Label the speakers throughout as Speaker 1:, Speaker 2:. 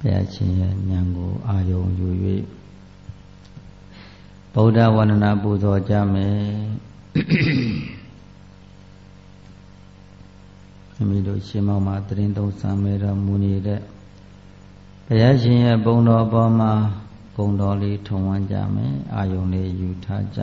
Speaker 1: ရားရှင်ရဲ့ဉာဏ်ကိုအာယုံယူ၍ဗုဒ္ဓဝန္ဒနာပူဇော်ကြမယ်မိမိတို့ရှင်မောင်မှာတရင်သုံးဆံမဲ့တော်မူနေတဲ့ဘုရားရှင်ရဲ့ဘုံတော်ပေါ်မှာဂုဏ်တော်လေးထုံဝန်းကြမယ်အာယုံလေးယူထားကြ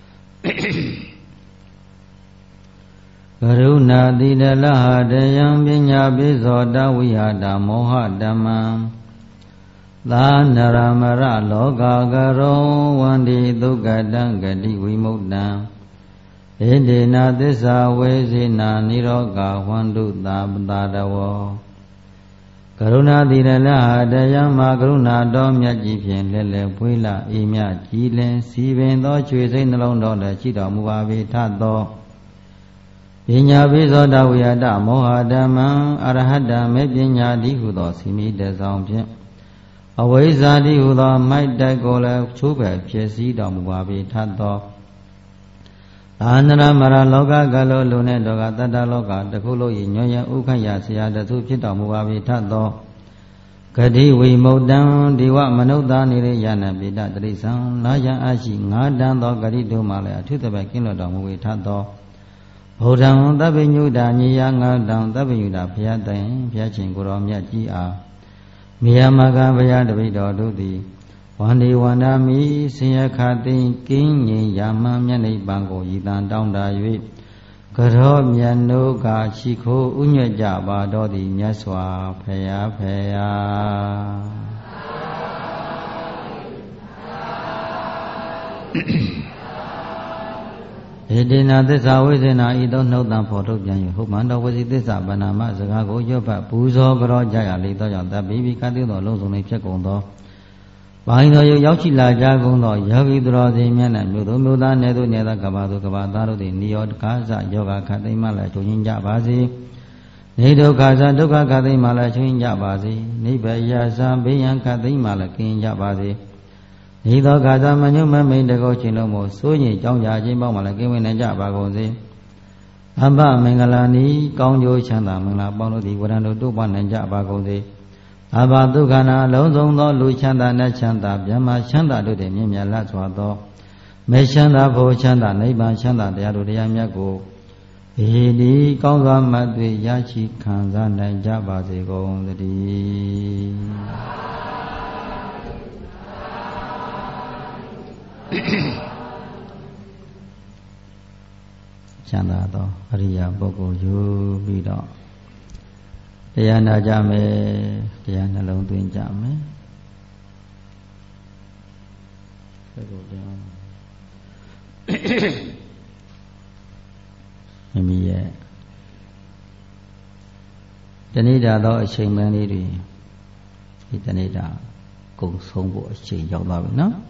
Speaker 1: ကရုဏာတိတလဟတယံပညာပိဇောတဝိဟာတမောဟဓမ္မံသာနရမရလောကကရောဝန္တိဒုက္ကတံဂတိဝိမု क्त ံဣတိနာသစ္စာဝေဇိနာနိရောဂဝန္တုတာပတာတဝောကရုဏာတိရလဟတယံမာကရုဏာတော်မြတ်ကြီးဖြင့်လဲလဲဖွေးလာအေးမြကြည်လင်စီပင်သောချွေစိတ်နှလုံးတော်လည်းရှိတော်မူပါ၏ထသောပညာပိဇောတဝိယတမောဟဓမ္မံအရဟတမေပညာတိဟုသောစီမိတဆောင်ဖြင့်အဝိဇ္ဇာတိဟုသောမိုက်တိုက်ကိုလည်းချိုးပယ်ဖြစ်စည်းတော်မူပါ၏ထသောအာနရမရလောကကလောလူနဲ့တောကတတ္တလောကတခုလုံး၏ညွှန်ရဥက္ခယဆရာတသူဖြစ်တော်မူပါ၏ထသောဂတိဝိမု क्त ံဒီဝမနုဿာနိရိယနာပိတတရိစ္ဆံလာယံအရှိငါးတန်သောဂတိတို့မှလည်းအထုတပည့်ကင်းလွတ်တော်မူ၏ထသောဘုဒ္ဓံသဗ္ဗညုတာညီယငါးတံသဗ္ဗညုတာဘုရားတိုင်ဘုရားရှင်ကိုယ်တော်မြတ်ကြီးအားမိယမကဘုရားတပိတော်တို့သည်ဝန္ဒီဝန္ဒာမိဆင်းရဲခါသိင်ကင်းငြိမ်ရာမှမျက်နှိပ်ပံကိုရည်တန်တောင်းတ၍ကရောမြတ်နိုးကရှိခိုးဥညွတ်ကြပါတော်သည်မြတ်စွာဘုရားဣတိနာသစ္စာဝိဇ္ဇနာဤသို့နှုတ်တံဖော်ထုတ်ပြန်၍ဟုတ်မှန်တော်ဝစီသစ္စာဗန္နာမစကားကိုရွတ်ဖတ်ပူဇော်ကြောကြရလေသောကြောင့်တပိပိကတိသောလုံးစုံလေးဖြစ်ကုန်သောဘာရင်တော်ရောက်ရှိလာကြကုန်သောယောဂီသူတော်စင်မြတ်နဲ့မြို့သူမြို့သားနယ်သူနယ်သားကဘာသူကဘာသားတို့သည်နိယောတကားစယောဂခတ်သိမ်းမှလည်းချုပ်ငြိမ်းကြပါစေနေဒုက္ခစဒုက္ခခတ်သိမ်းမှလည်းချုပ်ငြိမ်းကြပါစေနိဗ္ဗယစဘေးရန်ခတ်သိမ်းမှလည်းကင်းကြပါစေဤသောကာသမညုမမိန်တကောချင်းလုံးကိုစိုးညစ်ကြောင်းကြခြင်းပေါင်းမှလည်းကင်းဝေးနိုင်ကြပါကုန်စေအပ္ပမင်္ဂလာနီကောင်းကျိုးချမ်းသာမင်္ဂလာပေါင်းတို့သည်ဝရံတို့တိုးပွားနိုင်ကြပါကုန်စေအဘဒုက္ခနာလုံးစုံသောလူချမ်းသာနဲ့ချမ်းသာဗျမချမ်းသာတို့တည်းမြင့်မြတ်လတ်စွာသောမေချမ်းသာဖို့ချမ်းသာနိဗ္ဗာန်ချမ်းသာတရားတို့တရားမြတ်ကိုဤဒီကောင်းစွာမှတ်တွေ့ရရှိခံစားနိုင်ကြပါစေကုန်သတည်းချမ်းသာသောအရိယာပုဂ္ဂိုလ်ယူပြီးတော့တရားနာကြမယ်တရားနှလုံးသွင်းကြမယ်ဆက်ကိုတရားမိမိရဲ့တဏိတာသောအချိန်မှန်လေးတွေဒီတဏိတာကုန်ဆုံးဖို့အချိန်ရောက်သွားပြီနော်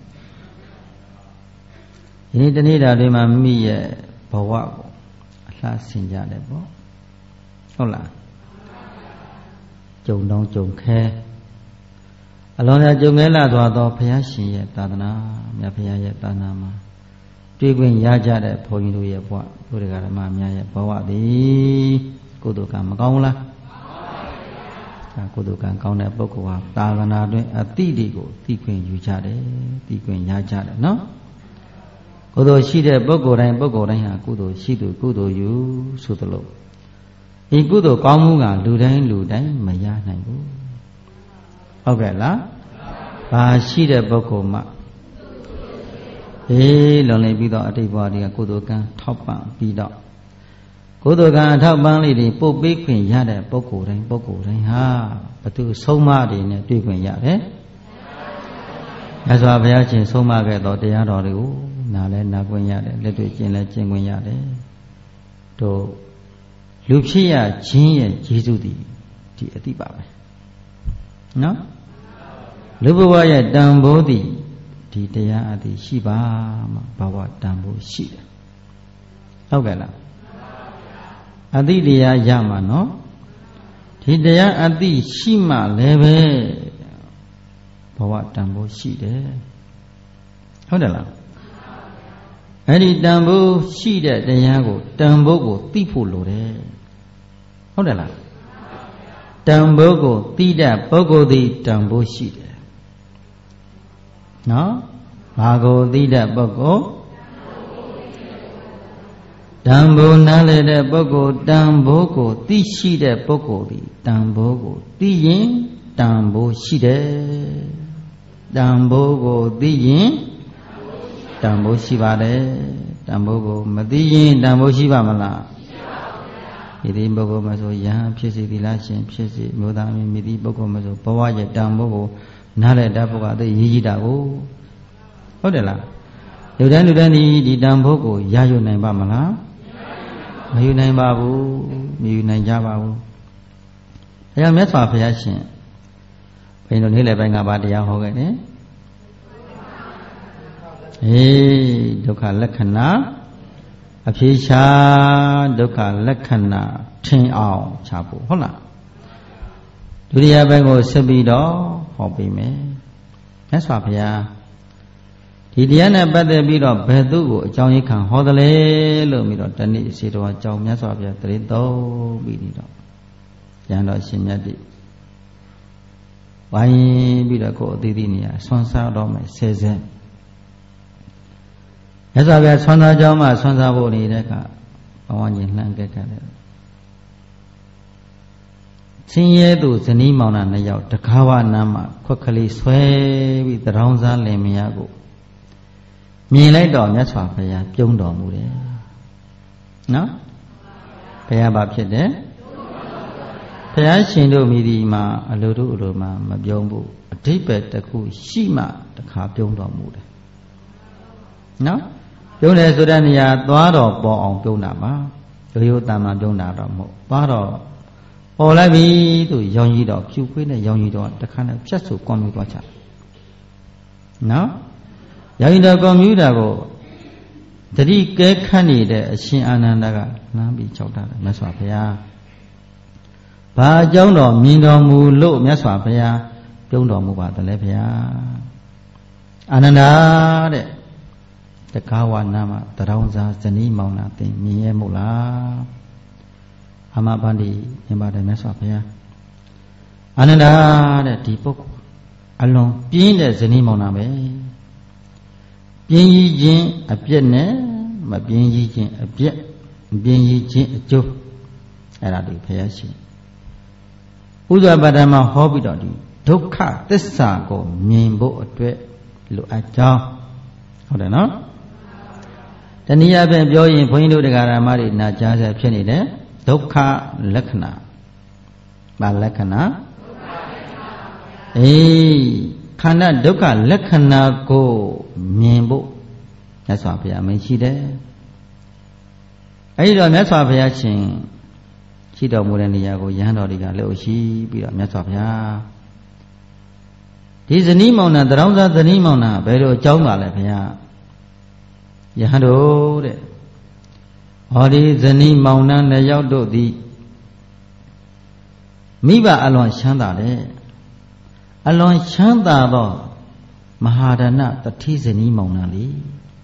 Speaker 1: ဒီနေ့တဏိတာတွေမှာမိမိရဲ့ဘဝကိုအလှဆင်ကြတယ်ပေါ့ဟုတ်လားကြုံတော့ကြုံခဲအလုံးစုံကြုံခဲလာသွားသောဘုရားရှင်ရဲ့သာသနာမြတ်ဘုရားရဲ့သာသနာမှာတွေ့ခွင့်ရကြတဲ့ဘုန်းကြီးတို့ရဲ့ဘဝဘုရားဓမ္မများရဲ့ဘဝသည်ကုသိုလ်ကံမကောင်းဘူးလားဒါကုသိုလ်ကံကောင်းတဲ့ပုဂ္ဂိုလ်ဟာသာသနာတွင်အတိတွေကိုသိခွင့်ယူကြတယ်သိခွင့်ရကြတယ်နော်ကုသိုလ်ရှိတဲ့ပုဂ္ဂိုလ်တိုင်းဟာကုသိုလ်ရှိသူကုသိုလ်ယူဆိုသလိုဤကုသိုလ်ကောင်းမှုကလူတိုင်းမရနိုင်ဘူးဟုတ်ကဲ့လားဘာရှိတဲ့ပုဂ္ဂိုလ်မှလွန်လည်ပြီးတော့အတိတ်ဘဝတွေကကုသိုလ်ကံထောက်ပံ့ပြီးတော့ကုသိုလ်ကံထောက်ပံ့လေးတွေပို့ပေးခွင့်ရတဲ့ပုဂ္ဂိုလ်တိုင်းဟာဘသူဆုံးမတွေနဲ့တွေ့ခွင့်ရတယ်မြတ်စွာဘုရားရှင်ဆုံးမခဲ့သောတရားတော်တွေကိုနာလဲနာခွင့်ရတယ်လက်တွေ့ကျင့်လဲကျင့်ခွင့်ရတယ်တို့လူဖြစ်ရခြင်းရဲ့ကျေးဇူးတည်ဒီအတိပါပဲနော်လူဘဝရဲ့တန်ဖိုးတည်ဒီတရားအတိရှိပါမှဘဝတန်ဖိုးရှိတယ်ဟုတ်ကဲ့လားအတိတရားရမှာနော်ဒီတရားအတိရှိမှလည်းပဲဘဝတန်ဖိုးရှိတယ်ဟုတ်တယ်လားအဲ့ဒီတန်ဖိုးရှိတဲ့တရားကိုတန်ဖိုးကိုသိဖို့လိုတယ်ဟုတ်တယ်လားတန်ဖိုးကိုသိတဲ့ပုဂ္ဂိုလ်သည်တန်ဖိုးရှိတယ်နော်ဘာကိုသိတဲ့ပုဂ္ဂိုလ်တန်ဖိုးနားလည်တဲ့ပုဂ္ဂိုလ်တန်ဖိုးကိုသိရှိတဲ့ပုဂ္ဂိုလ်သည်တန်ဖိုးကိုသိရင်တန်ဖိုးရှိတယ်တန်ဖိုးကိုသိရင်တန်ဖိုးရှိပါတယ်တန်ဖိုးကိုမသိရင်တန်ဖိုးရှိပါမလားရှိပါဘူးဗျာဒီပုဂ္ဂိုလ်မဆိုယဟန်ဖြစ်စေသီလရှင်ဖြစ်စေမျိုးသားမင်းမိသည့်ပုဂ္ဂိုလ်မဆိုဘဝရဲ့တန်ဖိုးကိုနားလည်တတ်ဖို့ကအသိရည်ကြီးတာကိုဟုတ်တယ်လားလူတိုင်းဒီတန်ဖိုးကိုရယူနိုင်ပါမလားမယူနိုင်ပါဘူးမယူနိုင်ကြပါဘူးအဲကြောင့်မြတ်စွာဘုရားရှင်ဘုန်းကြီးတို့နေ့လည်ပိုင်းကဘာတရားဟောခဲ့လဲဒုက္ခလက္ခဏာအဖြေရှာဒုက္ခလက္ခဏာထင်အောင်ချဖို့ဟုတ်လားဒုတိယပိုင်းကိုဆက်ပြီးတော့ဟောပေးမယ်မြတ်စွာဘုရားဒီတရားနဲ့ပတ်သက်ပြီးတော့ဘယ်သူ့ကိုအကြောင်းရိပ်ခံဟောသလဲလို့ပြီးတော့တနေ့စေတော်အကြောင်းမြတ်စွာဘုရားတရေသုံးပြီးတော့ဉာဏ်တော်ရှင်မြတ်တိဝိုင်းပြီးတော့ကိုယ်အသေးသေးနေရဆွမ်းစားတော့မယ်ဆဲဆဲမြတ်စွာဘုရားဆွမ်းစားကြောင်းမှာဆွမ်းစားဖို့နေတဲ့ကဘဝကြီးလှမ်းကက်ကတယ်ချင်းရဲသူဇနီးမောင်နှံနှစ်ယောက်တကားဝနာမှာခွက်ကလေးဆွဲပြီးတရောင်းစားလင်မယားကိုမြင်လိုက်တော့မြတ်စွာဘုရားပြုံးတော်မူတယ်နော်ဘုရားဘာဖြစ်တယ်ဘုရားရှင်တို့မိဒီမှာအလိုတို့အလိုမှာမပြုံးဘူးအဓိပ္ပာယ်တစ်ခုရှိမှတခါပြုံးတော်မူတယ်နော်ပြုံးတယ်ဆိုတဲ့နေရာသွားတော်ပေါ်အောင်ပြုံးတာပါရိုးရိုးတန်မှပြုံးတာတော့မဟုတ်သွားတော်ပေါ်လိုက်ပြီသူရောင်ကြီးတော့ဖြူခွေးနဲ့ရောင်ကြီးတော့တခါနဲ့ဖြတ်ဆိုကွန်ပျူတာချနော်ရောင်ကြီးတော့ကွန်ပျူတာကိုတတိကဲခတ်နေတဲ့အရှင်အာနန္ဒကလှမ်းပြီးကြောက်တာမြတ်စွာဘုရားဘာအကြောင်းတော်မြင်တော်မူလို့မြတ်စွာဘုရားပြုံးတော်မူပါသလဲဘုရားအာနန္ဒာတဲ့တကားဝနာမှာတရောင်းစားဇနီးမောင်နှံတင်မြင်ရမို့လားအမဗန္ဒီမြင်ပါတယ်မြတ်စွာဘုရားအာနန္ဒာတဲ့ဒီပုဂ္ဂိုလ်အလွန်ပြင်းတဲ့ဇနီးမောင်နှံပဲပြင်းကြီးခြင်းအပြည့်နဲ့မပြင်းကြီးခြင်းအပြည့်ပြင်းကြီးခြင်းအကျိုးအဲ့ဒါဒီဘုရားရှင်ဥဒ္ဒပတ္တမဟောပြီးတော့ဒီဒုက္ခသစ္စာကိုမြင်ဖို့အတွက်လိုအပ်ကြောင်းဟုတ်တယ်နော်တနည်းအားဖြင့်ပြောရင်ဘုန်းကြီးတို့တရားဓမ္မတွေနာကြားဆဲဖြစ်နေတယ်ဒုက္ခလက္ခဏာဘာလက္ခဏာခန္ဓာဒုက္ခလက္ခဏာကိုမြင်ဖို့မြတ်စွာဘုရားမရှိတယ်အဲဒီတော့မြတ်စွာဘုရားရှင်ရှိတော်မူတဲ့နေရာကိုယဟန်တော်တွေကလှုပ်ရှိပြီးတော့မြတ်စွာဘုရားဒီဇနီးမောင်နှံတရောင်းစားဇနီးမောင်နှံဘယ်လိုအကြောင်းပါလဲဘုရားယဟန်တို့တဲ့ဟောဒီဇနီးမောင်နှံနှစ်ယောက်တို့သည်မိဘအလွန်ချမ်းသာတယ်အလွန်ချမ်းသာသောမဟာဒနတတိဇနီးမောင်နှံလေ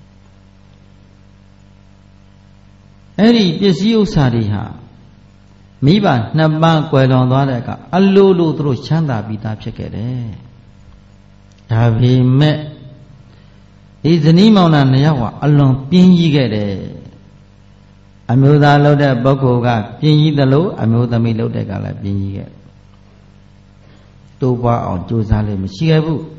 Speaker 1: အဲ့ဒီပစ္စည်းဥစ္စာတွေဟာမိဘနှစ်ပါးကွယ်လွန်သွားတဲ့အခါအလိုလိုသူတို့ချမ်းသာပြီးသားဖြစ်ခဲ့တယ်ဒါပေမဲ့ဒီဇနီးမောင်နှံနှစ်ယောက်ကအလွန်ပြင်းကြီးခဲ့တယ်အမျိုးသားလုပ်တဲ့ပုဂ္ဂိုလ်ကပြင်းကြီးသလိုအမျိုးသမီးလုပ်တဲ့ကလည်းပြင်းကြီးခဲ့တိုးပွားအောင်ကြိုးစားလို့မရှိခဲ့ဘူး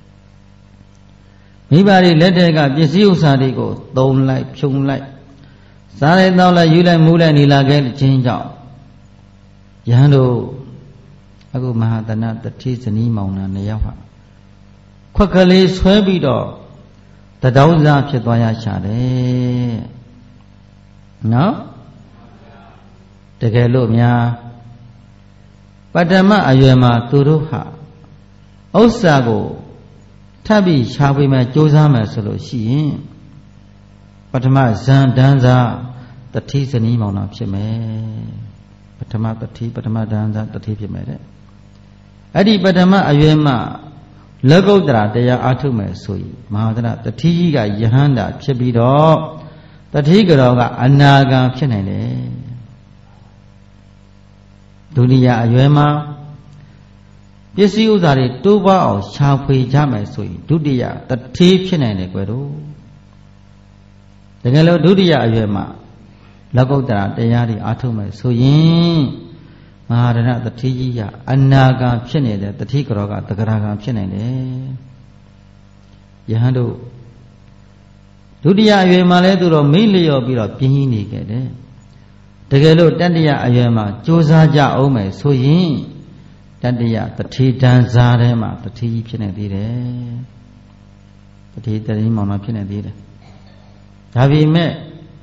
Speaker 1: မိဘတွေလက်ထက်ကပစ္စည်းဥစ္စာတွေကိုသုံးလိုက်ဖြုံလိုက်စားလိုက်တောက်လိုက်ယူလိုက်မူးလိုက်နေလာခဲ့ခြင်းကြောင့်ယဟန်တို့အခုမဟာတဏတတိဇနီးမောင်နှံနှစ်ယောက်ဟာခွက်ကလေးဆွဲပြီးတော့တတောင်းစားဖြစ်သွားရရှာတယ်နော်တကယ်လို့များပထမအရွယ်မှာသူတို့ဟာဥစ္စာကိုထပ်ပြီးရှားပေးမယ်ကြိုးစားမယ်ဆိုလို့ရှိရင်ပထမဇန်ဒန်းစားတတိဇနီးမောင်နှံဖြစ်မယ်ပထမတတိပထမဒန်းစားတတိဖြစ်မယ်တဲ့အဲ့ဒီပထမအရွယ်မှာလက်ကုတ်တရာတရားအားထုတ်မယ်ဆိုရင်မဟာသရတတိကြီးကယဟန္တာဖြစ်ပြီးတော့တတိကတော်ကအနာဂံဖြစ်နိုင်တယ်ဒုတိယအရွယ်မှာပစ္စည်းဥစ္စာတွေတိုးပွားအောင်ရှာဖွေကြမယ်ဆိုရင်ဒုတိယတတိဖြစ်နိုင်တယ်ကွယ်တို့တကယ်လို့ဒုတိယအရွယ်မှာလောကုတ္တရာတရားတွေအားထုတ်မယ်ဆိုရင်မဟာရဏတတိကြီးကအနာဂံဖြစ်နေတဲ့တတိကရောကတဂရဂံဖြစ်နိုင်တယ်ယဟန်တို့ဒုတိယအရွယ်မှာလဲသူတော့မိလျော်ပြီးတော့ပြင်းနေခဲ့တယ်တကယ်လို့တတိယအရွယ်မှာကြိုးစားကြအောင်မယ်ဆိုရင်တတိယတတိတန်စားထဲမှာတတိကြီးဖြစ်နေသေးတယ်တတိတတိမောင်နှံဖြစ်နေသေးတယ်ဒါပေမဲ့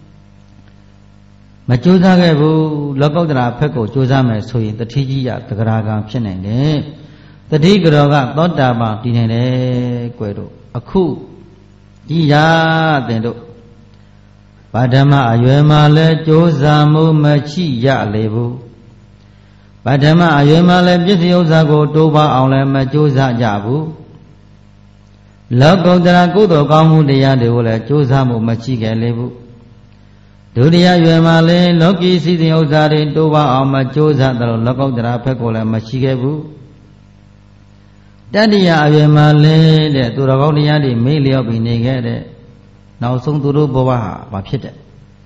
Speaker 1: မကြိုးစားခဲ့ဘူးလောကုတ္တရာဘက်ကိုကြိုးစားမယ်ဆိုရင်တတိကြီးရတဂရဂံဖြစ်နိုင်တယ်တတိကရောကသောတာပန်တည်နေတယ်ကွယ်တို့အခုကြီးရတဲ့တို့ဗဓမ္မအရွယ်မှာလဲကြိုးစားမှုမရှိရလေဘူးဗဓမ္မအရွယ်မှာလဲပစ္စည်းဥစ္စာကိုတိုးပွားအောင်လဲမကြိုးစားကြဘူးလောကုတ္တရာကုသိုလ်ကောင်းမှုတရားတွေကိုလည်းကြိုးစားမှုမရှိခဲ့လေဘူးဒုတိယရွယ်မှာလဲလောကီစည်းစိမ်ဥစ္စာတွေတိုးပွားအောင်မကြိုးစားတယ်လို့လောကုတ္တရာဘက်ကိုလည်းမရှိခဲ့ဘူးတတိယအရွယ်မှာလဲတဲ့သူတော်ကောင်းတရားတွေမေ့လျော့ပြီးနေခဲ့တဲ့နောက်ဆုံးသူတို့ဘဝဟာဘာဖြစ်တဲ့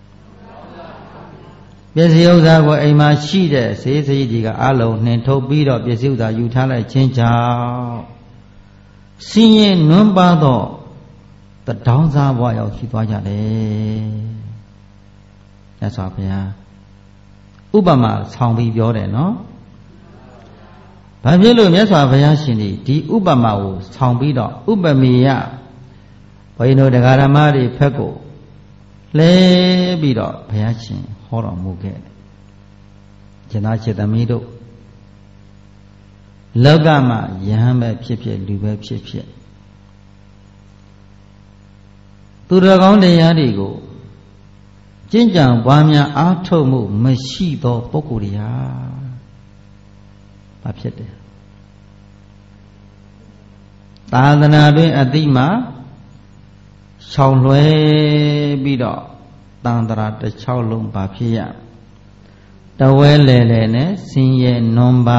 Speaker 1: ပစ္စည်းဥစ္စာကိုအိမ်မှာရှိတဲ့စေစည်းကြီးကအလုံးနှင်ထုတ်ပြီးတော့ပစ္စည်းဥစ္စာယူထားလိုက်ခြင်းကြောင့်ဆင်းရဲနွမ်းပါသောတဒေါင်းစားဘဝရောက်ရှိသွားကြတယ်မြတ်စွာဘုရားဥပမာဆောင်ပြီးပြောတယ်နော်ဘာဖြစ်လို့မြတ်စွာဘုရားရှင်ဒီဥပမာကိုဆောင်ပြီးတော့ဥပမေယဘုန်းကြီးတို့တရားဓမ္မတွေဖက်ကိုလဲပြီးတော့ဘုရားရှင်ဟောတော်မူခဲ့တယ်ကျင်သားจิตသမီးတို့လောကမှာယဟန်ပဲဖြစ်ဖြစ်လူပဲဖြစ်ဖြစ်သူတော်ကောင်းတရားတွေကိုကျင့်ကြံပွားများအားထုတ်မှုမရှိသောပုဂ္ဂိုလ်တွေဟာဘာဖြစ်တယ်သာသနာတွင်အတိမှာရှောင်လွှဲပြီးတော့တန်ត្រာတစ်ချောင်းလုံးဘာဖြစ်ရတဝဲလေလေနဲ့ဆင်းရဲနွန်ပါ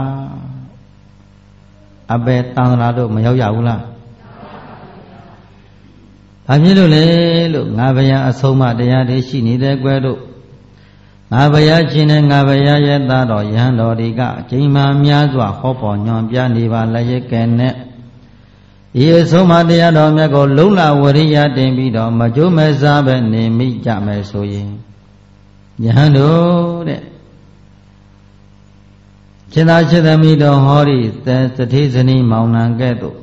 Speaker 1: ကအဘယ်တန်ត្រာတို့မရောက်ရဘူးလားဘာဖြစ်လို့လဲလို့ငါဘုရားအဆုံးအမတရားတွေရှိနေတဲ့ကွယ်တို့ငါဘုရားရှင်နဲ့ငါဘုရားရဲ့သားတော်ယဟန်တော်ဒီကအချိန်မှများစွာဟောပေါ်ညွှန်ပြနေပါလျက်ကဲနဲ့ဒီအဆုံးအမတရားတော်မြတ်ကိုလုံလဝရိယတင်ပြီးတော့မကြိုးမစားပဲနေမိကြမယ်ဆိုရင်ယဟန်တို့တဲ့ခြေသာခြေသမီးတော်ဟောဒီသတိဇနီးမောင်နှံကဲ့သို့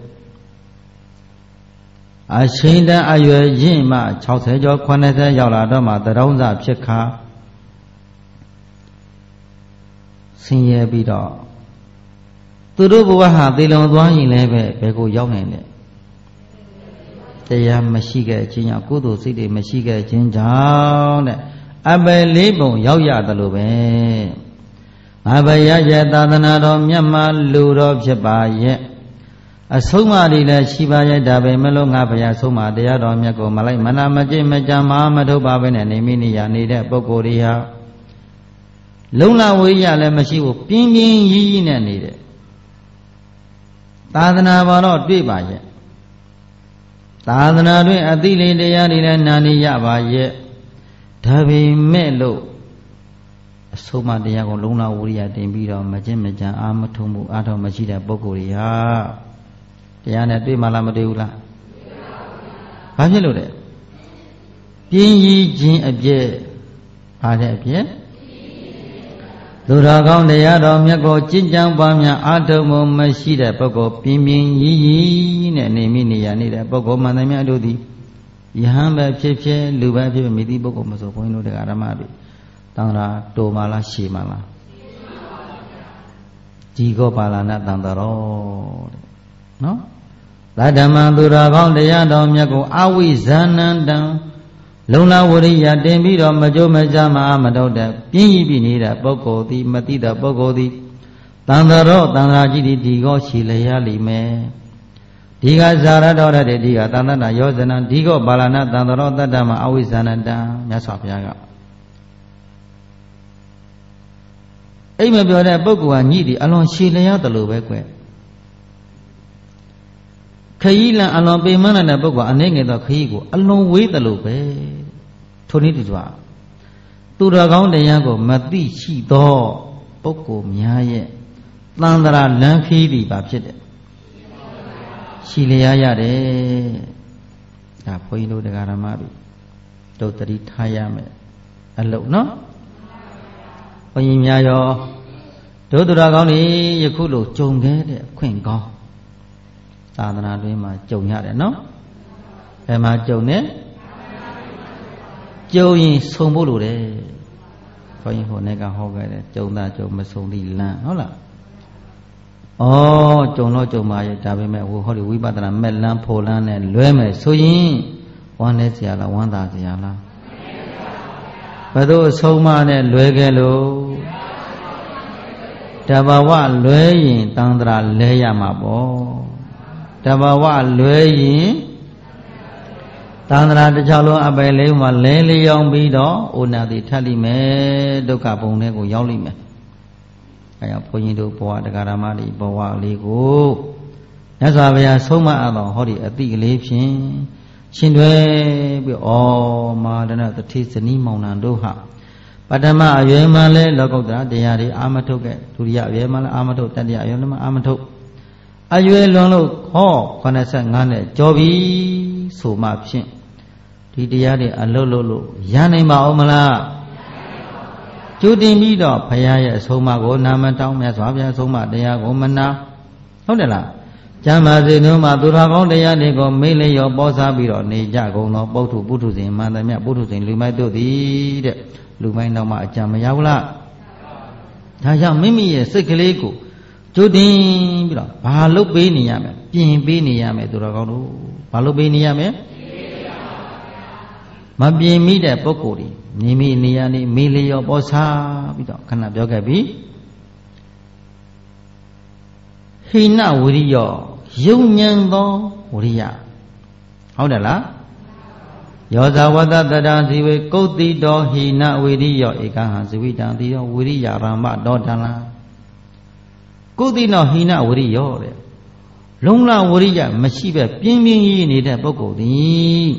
Speaker 1: အချိန်တန်အရွယ်ရင့်မှ60ကျော်80ရောက်လာတော့မှတရောင်းစားဖြစ်ခါဆင်းရဲပြီးတော့သူတို့ဘဝဟာသေလွန်သွားရင်လည်းပဲဘယ်ကိုရောက်နိုင်လဲတရားမရှိခဲ့ခြင်းကြောင့်ကုသိုလ်စိတ်တွေမရှိခဲ့ခြင်းကြောင့်တဲ့အပယ်လေးပုံရောက်ရတယ်လို့ပဲငါဘုရားရဲ့သာသနာတော်မြတ်မှလူတော်ဖြစ်ပါရဲ့အဆုံးအမတွေလည်းရှိပါရဲ့ဒါပဲမလို့ငါဘုရားဆုံးမတရားတော်မြတ်ကိုမလိုက်မနာမကျင့်မကြံမထုတ်ပါပဲနဲ့နေမိနေရနေတဲ့ပုဂ္ဂိုလ်တွေဟာလုံလဝိရိယလည်းမရှိဘူးပြင်းပြင်းရည်ရည်နဲ့နေတဲ့သာသနာပေါ်တော့တွေ့ပါရဲ့သာသနာတွင်အသိလေးတရားတွေလည်းနာနေရပါရဲ့ဒါပေမဲ့လို့အဆုံးအမတရားကိုလုံလဝိရိယတင်ပြီးတော့မကျင့်မကြံမထုံမှုအားထုတ်မရှိတဲ့ပုဂ္ဂိုလ်တွေဟာတရားနဲ့တွေ့မှလားမတွေ့ဘူးလားဘာဖြစ်လို့လဲပြင်းရည်ခြင်းအပြည့်ဘာတဲ့အပြည့်သူတော်ကောင်းတရားတော်မြတ်ကိုကျင့်ကြံပွားများအားထုတ်မှုမရှိတဲ့ပုဂ္ဂိုလ်ပြင်းပြင်းရည်ရည်နဲ့နေမိနေရနေတဲ့ပုဂ္ဂိုလ်မှန်သမျှတို့သည်ယဟန်ပဲဖြစ်ဖြစ်လူပဲဖြစ်ဖြစ်မိသည့်ပုဂ္ဂိုလ်မဆိုဘုန်းကြီးတို့တရားဓမ္မတွေတန်ត្រာတိုမှလားရှည်မှလားဒီကောပါဠနာတန်ត្រာတဲ့နော်သတ္တမံသူတော်ကောင်းတရားတော်မြတ်ကိုအဝိဇ္ဇာနန္တံလုံလဝရိယတင်ပြီးတော့မကြိုးမကြမ်းမတော့တဲ့ပြင်းရည်ပြီးနေတဲ့ပုဂ္ဂိုလ်သည်မသိတဲ့ပုဂ္ဂိုလ်သည်တန်ត្រာတန်ត្រာကြီးဒီကောရှိလျက်လိမယ်ဒီကဇာရတော်တဲ့ဒီကတန်တနာယောဇနံဒီကောပါဠနာတန်ត្រာတတ္တမအဝိဇ္ဇာနန္တံမြတ်စွာဘုရားကအိမ်မပြောတဲ့ပုဂ္ဂိုလ်ကညှိတယ်အလွန်ရှည်လျက်တယ်လို့ပဲကွ khỉ là alon pe man la bốc của anh ấy nghe đó khỉ của alon quế tờ lộ về thôi ní thì chua tu ra gắng để nhà của mà tí chỉ to bốc của nhà ye tăng ra lãng phí đi bà biết đấy chỉ lấy ya đấy đã phơi đâu để gara mà bị đâu tadi thaya mẹ anh lộc nó phơi nhà yo đâu tu ra gắng đi giờ khu lục trồng cái đấy khuyên con ta ta nói mà trồng nhà đấy nó em mà trồng đấy trồng gì sông bố lù đấy coi như hồi nay cả họ cái đấy trồng ta trồng mà sông đi là nó là trồng nó trồng mà trả về mẹ họ đi quý bà ta làm mẹ làm phô làm này lưới mẹ số gì quan này gì là quan ta gì là và tôi sông mà này lưới cái lô trả vào qua lưới gì tăng ra lưới ya mà bỏ trả vào qua lưới gì tăng ra để cho luôn abe lấy mà lấy ông bi đó ôn nào thì thay đi mẹ đâu cả vùng này của giáo lý mẹ cái ông phụ nhân đâu bỏ được cả mà đi bỏ lấy cô nhớ sao bây giờ số mà đó họ đi ở tí lấy phiền xin thuê bị mà đó là thi sinh ni mong nàng đâu hả bắt đầu mà về mà lấy lo câu đó để đi ám thâu cái tụi giờ về mà ám thâu tại giờ về mà ám thâu về luôn luôn họ còn là sang ngàn này cho bi số mà phiền thì giờ đi ăn lô giá này mà ông là chú tin biết đó phải ya số mà của nam anh trong mẹ xóa về số mà để ya của mình nào không được là cha mà gì nữa mà tôi ra con để ya này có mấy lấy yo bỏ ra bị đó này cha con nó bảo thủ gì mà tại mẹ bảo thủ gì lưu mai tôi đi đấy lưu mai nào mà cha mày giàu là cha cha mấy mấy sự cái lấy của chú tin biết đó ba lúc bé này ya mẹ pin bé này ya mẹ tôi ra con đó ba lúc bé này ya mẹ mà pin mi để bóc cổ đi ni mi ni ya ni mi lấy yo bỏ ra biết đó khăn nào cái gì khi nào vui đi yo dung nhân đó vui ya không được là yo za vada tada si ve câu ti đó khi nào vui đi yo eka han si vi đàn ti yo vui đi ya ramba đó đàn la câu ti nào khi nào vui đi yo đấy long la vui đi ya mà chỉ về pin gì này để bóc cổ đi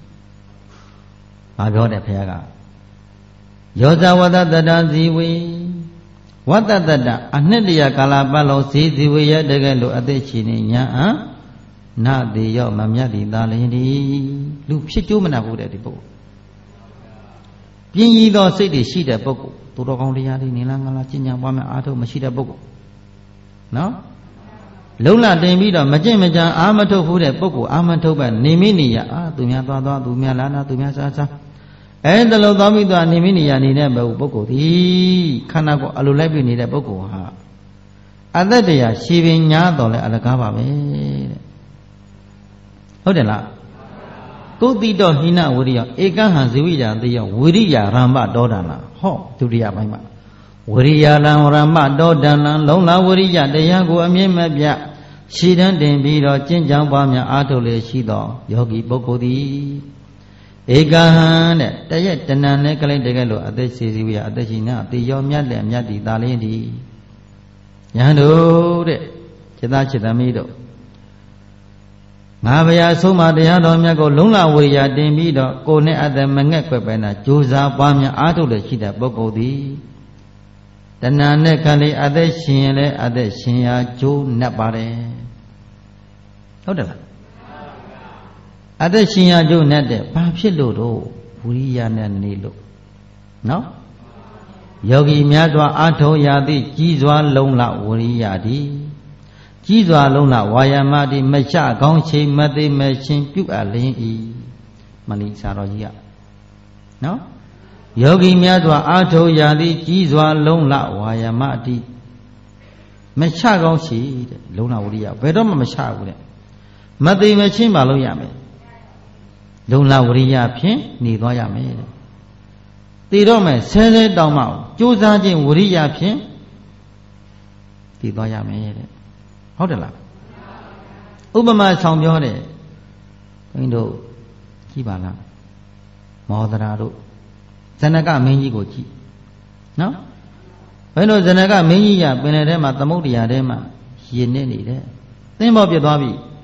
Speaker 1: màပြောတယ်ဖေကယောဇဝတ္တတဇီဝေဝတ္တတတအနှစ်တရာကာလပတ်လုံးဇီဇီဝေရတကယ်လို့အသက်ရှင်နေညာနာတိရောမမြတ်တိသာလင်းဒီလူဖြစ်ကျိုးမနာဘူးတဲ့ဒီပုဂ္ဂိုလ်ပြင်းကြီးသောစိတ်တွေရှိတဲ့ပုဂ္ဂိုလ်သူတော်ကောင်းတရားတွေနေလားငါလားကျင့်ကြံပွားများအားထုတ်မရှိတဲ့ပုဂ္ဂိုလ်နော်လုံးလာတင်ပြီးတော့မကျင့်မကြံအာမထုတ်ဘူးတဲ့ပုဂ္ဂိုလ်အာမထုတ်ပဲနေမိနေရသူများသွားသူများလာသူများစားအဲ့ဒါလို့သွားပြီးတော့နေမိနေရနေတဲ့ပုဂ္ဂိုလ်ဒီခန္ဓာကိုအလိုလိုက်ပြီးနေတဲ့ပုဂ္ဂိုလ်ဟာအသက်တရားရှည်ပင်ညာတော်လဲအလကားပါပဲတဲ့ဟုတ်တယ်လားကုသိတောဟိနဝိရိယဧကဟံဇိဝိယတိယဝိရိယရမ္မတောဒနာဟောဒုတိယပိုင်းမှာဝိရိယလံရမ္မတောဒနာလုံးလာဝိရိယတရားကိုအမြင့်မပြရှည်တန်းတင်ပြီးတော့ကျင့်ကြံပွားများအားထုတ်လေရှိသောယောဂီပုဂ္ဂိုလ်သည်ဧကဟံတဲ့တရက်တဏ္ဍနဲ့ကလေးတကယ်လို့အသက်ရှိစီဝိယအသက်ရှိနာတေရောမြတ်လက်မြတ်ဒီသာလင်းဒီယဟန်တို့တဲ့จิตจิตသမီးတို့ငါဗျာဆုံးမတရားတော်မြတ်ကိုလုံးလဝိရိယတင်ပြီးတော့ကိုယ်နဲ့အသက်မငဲ့ကွယ်ပဲနာကြိုးစားပွားများအားထုတ်လေရှိတဲ့ပုဂ္ဂိုလ်သည်တဏ္ဍနဲ့ကလေးအသက်ရှင်ရင်လည်းအသက်ရှင်ရာကျိုးနှက်ပါတယ်ဟုတ်တယ်လားအသက်ရှင်ရကျိုးနဲ့တဲ့ဘာဖြစ်လို့တော့ဝိရိယနဲ့နေလို့နော်ယောဂီများစွာအာထုံရသည့်ကြီးစွာလုံးလဝိရိယသည်ကြီးစွာလုံးလဝါယာမသည်မချကောင်းချိန်မသိမရှင်ပြုအပ်လင်း၏မလီစာတော်ကြီးကနော်ယောဂီများစွာအာထုံရသည့်ကြီးစွာလုံးလဝါယာမသည်မချကောင်းရှိတဲ့လုံးလဝိရိယဘယ်တော့မှမချဘူးတဲ့မသိမချင်းပါလို့ရမယ်လုံလဝရိယဖြင့်နေသွားရမယ်တဲ့တည်တော့မယ်ဆဲဆဲတောင်းမှကြိုးစားခြင်းဝရိယဖြင့်တည်သွားရမယ်တဲ့ဟုတ်တယ်လားဥပမာဆောင်ပြောတယ်ဘုန်းကြီးတို့ကြည့်ပါလားမောဒရာတို့ဇနကမင်းကြီးကိုကြည့်နော်ဘုန်းကြီးတို့ဇနကမင်းကြီးကပင်လယ်ထဲမှာသမုဒ္ဒရာထဲမှာရေနစ်နေတယ်သင်္ဘောပြတ်သွားပြီ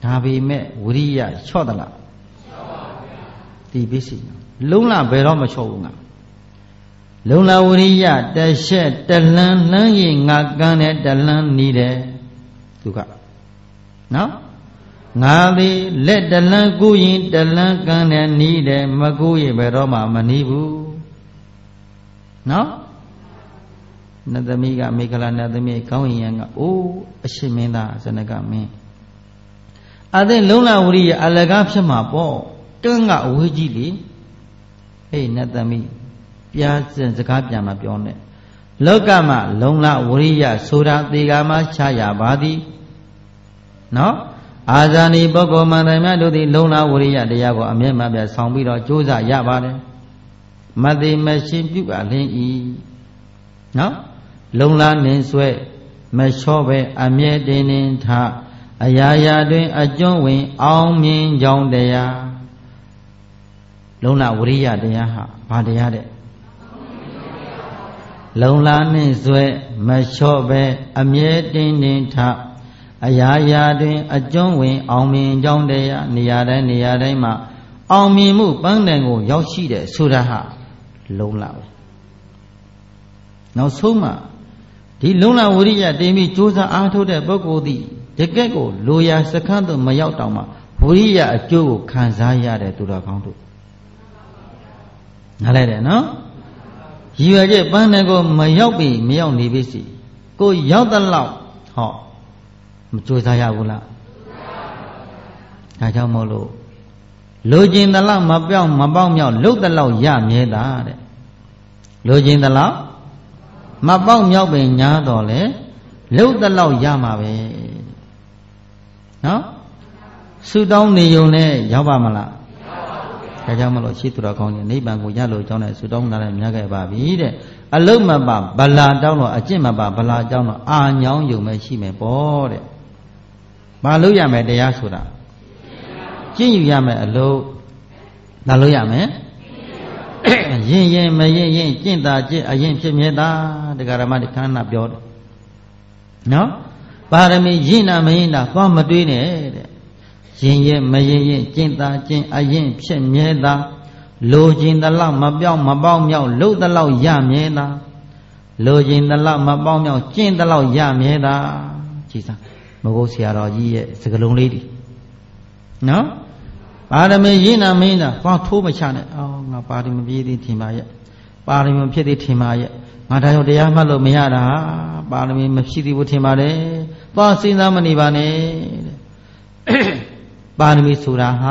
Speaker 1: ဒါပေမဲ့ဝိရိယချော့သလားဒီပစ္စည်းလုံးလာဘယ်တော့မချော့ဘူးငါလုံးလာဝိရိယတစ်ချက်တလန်းလှမ်းရင်ငါကန်းတဲ့တလန်းနီးတယ်သူကနော်ငါသည်လက်တလန်းကူးရင်တလန်းကန်းတဲ့နီးတယ်မကူးရင်ဘယ်တော့မှမနီးဘူးနော်နတ်သမီးကမေခလာနတ်သမီးကောင်းရင်ကအိုးအရှင်မင်းသားဇနကမင်းအသင်လုံးလာဝိရိယအလကားဖြစ်မှာပေါ့တွန်းကအဝေးကြီးလေဟေးနတ်သမီးပြားစကားပြန်မပြောနဲ့လောကမှာလုံလဝရိယဆိုတာသေကာမချရပါသည်နော်အာဇာနည်ပုဂ္ဂိုလ်မှန်တယ်များတို့သည်လုံလဝရိယတရားကိုအမြဲမှပြဆောင်ပြီးတော့ကြိုးစားရပါတယ်မသိမရှင်းပြုပါလင်းဤနော်လုံလနှင်းဆွဲမလျှော့ပဲအမြဲတင်းတင်းထအရာရာတွင်အကျွမ်းဝင်အောင်မြင်ကြောင်းတရားလုံလဝရိယတရားဟာဘာတရားတဲ့လုံလာနှင့်ဆွဲမလျှော့ပဲအမြဲတင်းတင်းထအရာရာတွင်အကျွမ်းဝင်အောင်မြင်ကြောင်းတရားနေရာတိုင်းမှာအောင်မြင်မှုပန်းတိုင်ကိုရောက်ရှိတဲ့ဆိုတာဟာလုံလာပဲနောက်ဆုံးမှာဒီလုံလာဝိရိယတင်ပြီးကြိုးစားအားထုတ်တဲ့ပုဂ္ဂိုလ်သည်တကယ့်ကိုလိုရာစခန်းသို့မရောက်တောင်မှဝိရိယအကျိုးကိုခံစားရတဲ့သူတော်ကောင်းတို့နားလဲတယ်နော်ရည်ရွယ်ချက်ပန်းတယ်ကိုမရောက်ပြီမရောက်နေပြီစီကိုရောက်တဲ့လောက်ဟောမကြိုးစားရဘူးလားဒါကြောင့်မို့လို့လိုချင်တဲ့လောက်မပြောင်းမပေါက်မြောက်လှုပ်တဲ့လောက်ရမြဲတာတဲ့လိုချင်တဲ့လောက်မပေါက်မြောက်ပင်ညားတော်လေလှုပ်တဲ့လောက်ရမှာပဲနော်ဆူတောင်းနေုံနဲ့ရောက်ပါမလားဒါကြောင့်မလို့ရှိသူတော်ကောင်းကြီးနိဗ္ဗာန်ကိုရလို့ကြောင်းတဲ့ဆူတောင်းတာလည်းများခဲ့ပါပြီတဲ့အလုံးမပါဗလာတောင်းတော့အကျင့်မပါဗလာတောင်းတော့အာညောင်းယုံမဲ့ရှိမယ်ပေါ့တဲ့မလို့ရမယ်တရားဆိုတာကျင့်ယူရမယ်အလုံးမလို့ရမယ်ရင်မရင်ကျင့်တာကျင့်အရင်ဖြစ်မြဲတာတရားဓမ္မဒီခန္ဓာပြောတယ်နော်ပါရမီရင်နာမရင်တာသွားမတွေးနဲ့တဲ့ရင်မရင်ကျင့်တာကျင့်အရင်ဖြစ်မြဲတာလိုချင်သလောက်မပြောင်းမပေါက်မြောက်လှုပ်သလောက်ရမြဲတာလိုချင်သလောက်မပေါက်မြောက်ကျင့်သလောက်ရမြဲတာကြည်စားမဟုတ်ဆရာတော်ကြီးရဲ့စကလုံးလေးတွေနော်ပါရမီရင်နာမင်းတာသွားထိုးမချနဲ့အော်ငါပါရမီပြည့်သည်ထင်ပါရဲ့ပါရမီဖြစ်သည်ထင်ပါရဲ့ငါဒါကြောင့်တရားမှတ်လို့မရတာပါရမီမဖြစ်သေးဘူးထင်ပါတယ်သွားစဉ်းစားမနေပါနဲ့ပါရမီဆိုတာဟာ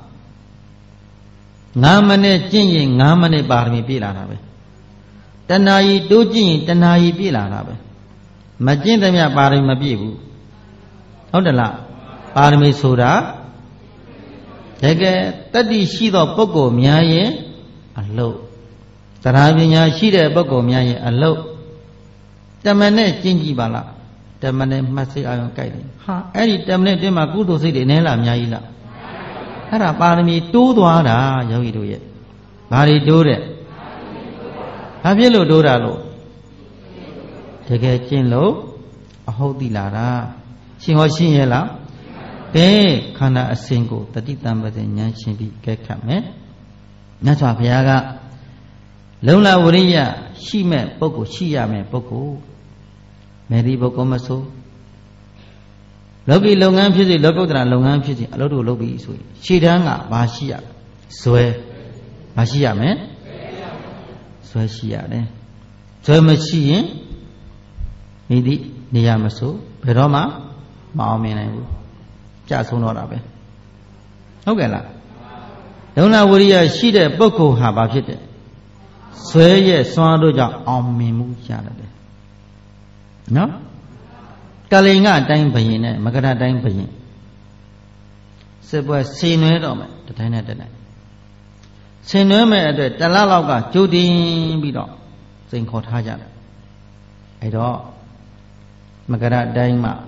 Speaker 1: 9မိနစ်ကျင့်ရင်9မိနစ်ပါရမီပြည့်လာတာပဲတဏှာကြီးတိုးကျင့်ရင်တဏှာကြီးပြည့်လာတာပဲမကျင့်သမျှပါရမီမပြည့်ဘူးဟုတ်တယ်လားပါရမီဆိုတာတကယ်တတ္တိရှိသောပုဂ္ဂိုလ်များရဲ့အလုပ်တရားပညာရှိတဲ့ပုဂ္ဂိုလ်များရဲ့အလုပ်တမနဲ့ကျင့်ကြည့်ပါလားတမနဲ့မှတ်စိတ်အာရုံကြိုက်တယ်ဟာအဲ့ဒီတမနဲ့တွင်မှာကုသိုလ်စိတ်တွေနည်းလားအများကြီးလားအဲ့ဒါပါရမီတိုးသွားတာယောဂီတို့ရဲ့ဘာတွေတိုးတဲ့ဘာဖြစ်လို့တိုးတာလို့တကယ်ကျင့်လို့အဟုတ်တိလာတာရှင်းဟောရှင်းရဲ့လားကဲခန္ဓာအစဉ်ကိုတတိတံပဇဉာဏ်ရှင်းပြီးကဲခတ်မယ်မြတ်စွာဘုရားကလုံလဝရိယရှိမဲ့ပုဂ္ဂိုလ်ရှိရမယ်ပုဂ္ဂိုလ်မေဒီပုဂ္ဂိုလ်မဆိုလောကီလုပ်ငန်းဖြစ်စေလောကုတ္တရာလုပ်ငန်းဖြစ်စေအလုပ်တို့လုပ်ပြီးဆိုရင်ရှေ့တန်းကဘာရှိရဇွဲဘာရှိရမယ်ဇွဲရှိရတယ်ဇွဲမရှိရင်မိသည့်နေရာမဆိုဘယ်တော့မှမအောင်မြင်နိုင်ဘူးကြဆုံးတော့တာပဲဟုတ်ကဲ့လားဒုဏဝရိယရှိတဲ့ပုဂ္ဂိုလ်ဟာဘာဖြစ်တယ်ဇွဲရဲ့စွမ်းတို့ကြောင့်အောင်မြင်မှုရတယ်နော်ကလိန်ကအတိုင်းဘယင်နဲ့မကရအတိုင်းဘယင်စစ်ပွဲဆင်နွဲတော့မယ်တတိုင်းနဲ့တတိုင်းဆင်နွဲမဲ့အတွက်တလလောက်ကကြိုတင်ပြီးတော့စိန်ခေါ်ထားကြတယ်အဲ့တော့မကရအတိုင်းမှာ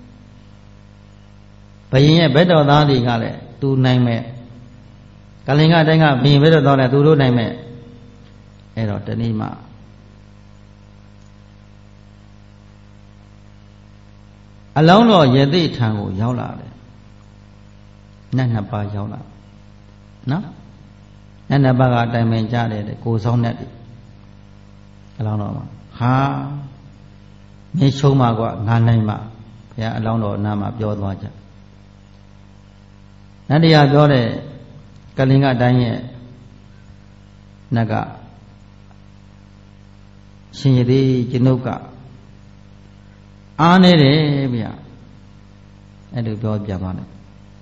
Speaker 1: ဘယင်ရဲ့ဘက်တော်သားတွေကလည်းသူနိုင်မဲ့ကလိန်ကအတိုင်းကဘယင်ဘက်တော်သားလည်းသူတို့နိုင်မဲ့အဲ့တော့တနေ့မှအလောင်းတော်ယသိထံကိုရောက်လာတယ်နတ်နှစ်ပါးရောက်လာနော်နတ်နှစ်ပါးကအတိုင်ပင်ကြတယ်ကိုဆောင်နဲ့အလောင်းတော်မှာဟာမင်းရှုံးမှာကွာငါနိုင်မှာဘုရားအလောင်းတော်အနာမှာပြောသွားကြနတ်တရားပြောတဲ့ကလင်္ကာတိုင်းရဲ့နတ်ကရှင်ရသေးကျွန်ုပ်ကအားနေတယ်ဗျအဲ့လိုပြောပြသွားတယ်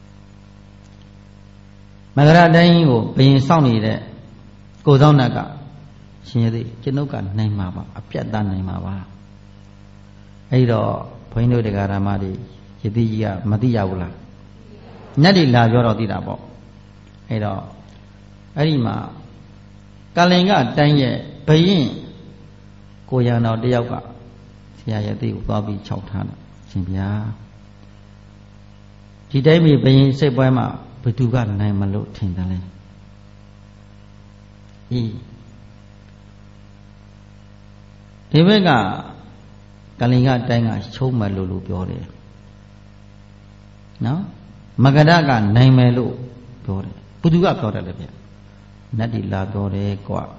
Speaker 1: မဂရတိုင်းကိုဘယင်စောင့်နေတဲ့ကိုဆောင်နတ်ကရှင်ရသေးကျွန်ုပ်ကနိုင်မှာပါအပြတ်သားနိုင်မှာပါအဲ့တော့ဘုန်းကြီးတို့တရားဓမ္မတွေယတိကြီးကမသိရဘူးလားနတ်တွေလာပြောတော့သိတာပေါ့အဲ့တော့အဲ့ဒီမှာကလင်္ကာတိုင်းရဲ့ဘယင်ကိုရံတော်တယောက်ကဆရာရဲ့သိကိုသွားပြီးခြောက်ထားတယ်ရှင်ဗျာဒီတိုင်းပြီဘယင်စိတ်ပွဲမှာဘသူကနိုင်မလို့ထင်တယ်လဲဒီဘက်ကကလင်္ကာတိုင်းကချုံးမယ်လို့ပြောတယ်နော်မဂရကနိုင်မယ်လို့ပြောတယ်ဘသူကပြောတယ်လဲဗျနတ်ဒီလာပြောတယ်ကွာ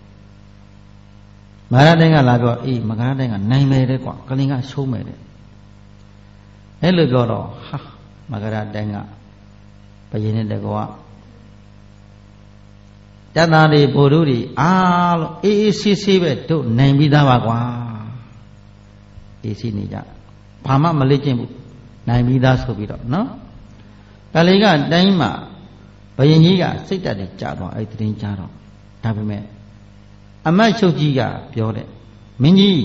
Speaker 1: မဂရတိုင်းကလာပြောအေးမဂရတိုင်းကနိုင်မယ်တဲ့ကွာကလင်္ကာချုံးမယ်တဲ့အဲ့လိုပြောတော့ဟာမဂရတိုင်းကဘယင်းနဲ့တကွာတတ်သားတွေဘိုလ်တို့တွေအားလုံးအေးအေးဆေးဆေးပဲတို့နိုင်ပြီးသားပါကွာအေးဆေးနေကြဘာမှမလေ့ကျင့်ဘူးနိုင်ပြီးသားဆိုပြီးတော့နော်ကလေးကတိုင်းမှာဘယင်းကြီးကစိတ်တက်တယ်ကြာတော့အဲ့တရင်ကြာတော့ဒါပေမဲ့အမတ်ချုပ်ကြီးကပြောတယ်မင်းကြီး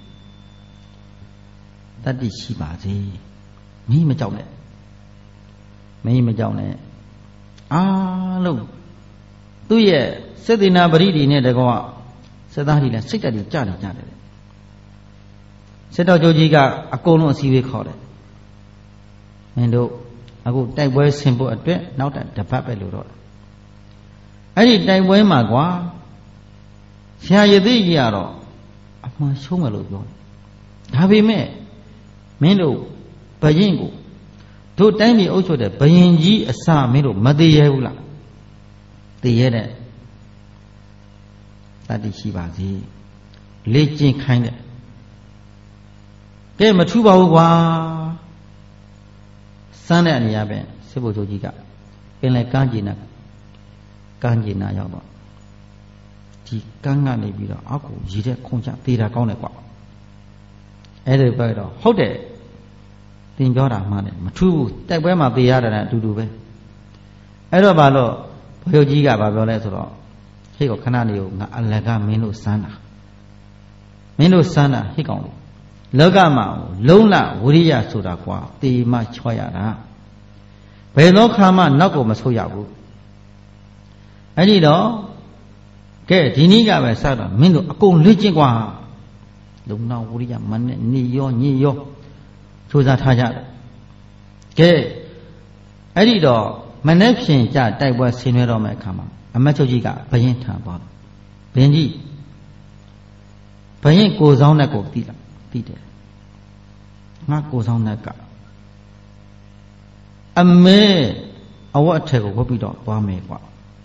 Speaker 1: တတ္တိရှိပါစေမင်းမကြောက်နဲ့မင်းမကြောက်နဲ့အားလုံးသူ့ရဲ့စေတနာပရိဒီနဲ့တကွစသားတွေလည်းစိတ်တက်တွေကြာနေကြတယ်စစ်တော်ချုပ်ကြီးကအကုန်လုံးအစည်းအဝေးခေါ်တယ်မင်းတို့အခုတိုက်ပွဲဆင်ဖို့အတွက်နောက်တစ်ပတ်ပဲလို့တော့အဲ့ဒီတိုက်ပွဲမှာကွာဆရာရသေးကြီးကတော့အမှန်ရှုံးမယ်လို့ပြောတယ်ဒါပေမဲ့မင်းတို့ဘယင်ကိုတို့တိုင်းပြည်အုပ်ချုပ်တဲ့ဘယင်ကြီးအစမင်းတို့မသေးရဘူးလားသေးရတဲ့တတိရှိပါစေလေ့ကျင့်ခိုင်းတယ်ကဲမထူပါဘူးကွာစမ်းတဲ့အနေအချင်းစစ်ဗိုလ်ချုပ်ကြီးကပင်လယ်ကမ်းခြေနာရောက်တော့ဒီကမ်းကနေပြီးတော့အောက်ကိုရေတဲ့ခုန်ချသေးတာကောင်းတယ်ကွာအဲ့ဒီပဲတော့ဟုတ်တယ်သင်ပြောတာမှန်တယ်မထူးဘူးတိုက်ပွဲမှာသေရတာနဲ့အတူတူပဲအဲ့တော့ဘာလို့ဘုရားကြီးကဘာပြောလဲဆိုတော့ဟေ့ကောခဏနေကိုငါအလကမင်းတို့စမ်းတာဟေ့ကောင်လေလောကမှာလုံးလဝိရိယဆိုတာကွာတေမချောရတာဘယ်သောခါမှနောက်ကိုမဆုတ်ရဘူးအဲ့ဒီတော့ကဲဒီနည်းကပဲစတော့မင်းတို့အကုန်လေ့ကျင့်ကွာလုံလဝိရိယမနဲ့နေရောညစ်ရောစူးစမ်းထားကြတယ်ကဲအဲ့ဒီတော့မနေ့ဖြင်ကြတိုက်ပွဲဆင်နွှဲတော့မယ့်အခါမှာအမတ်ချုပ်ကြီးကဘယင်ထံသွားတယ်ဘယင်ကြီးဘယင်ကိုဆောင်တဲ့ကိုသိတယ်ငါကိုဆောင်တဲ့ကအမဲအဝတ်အထည်ကိုဝတ်ပြီးတော့သွားမယ်ကွာ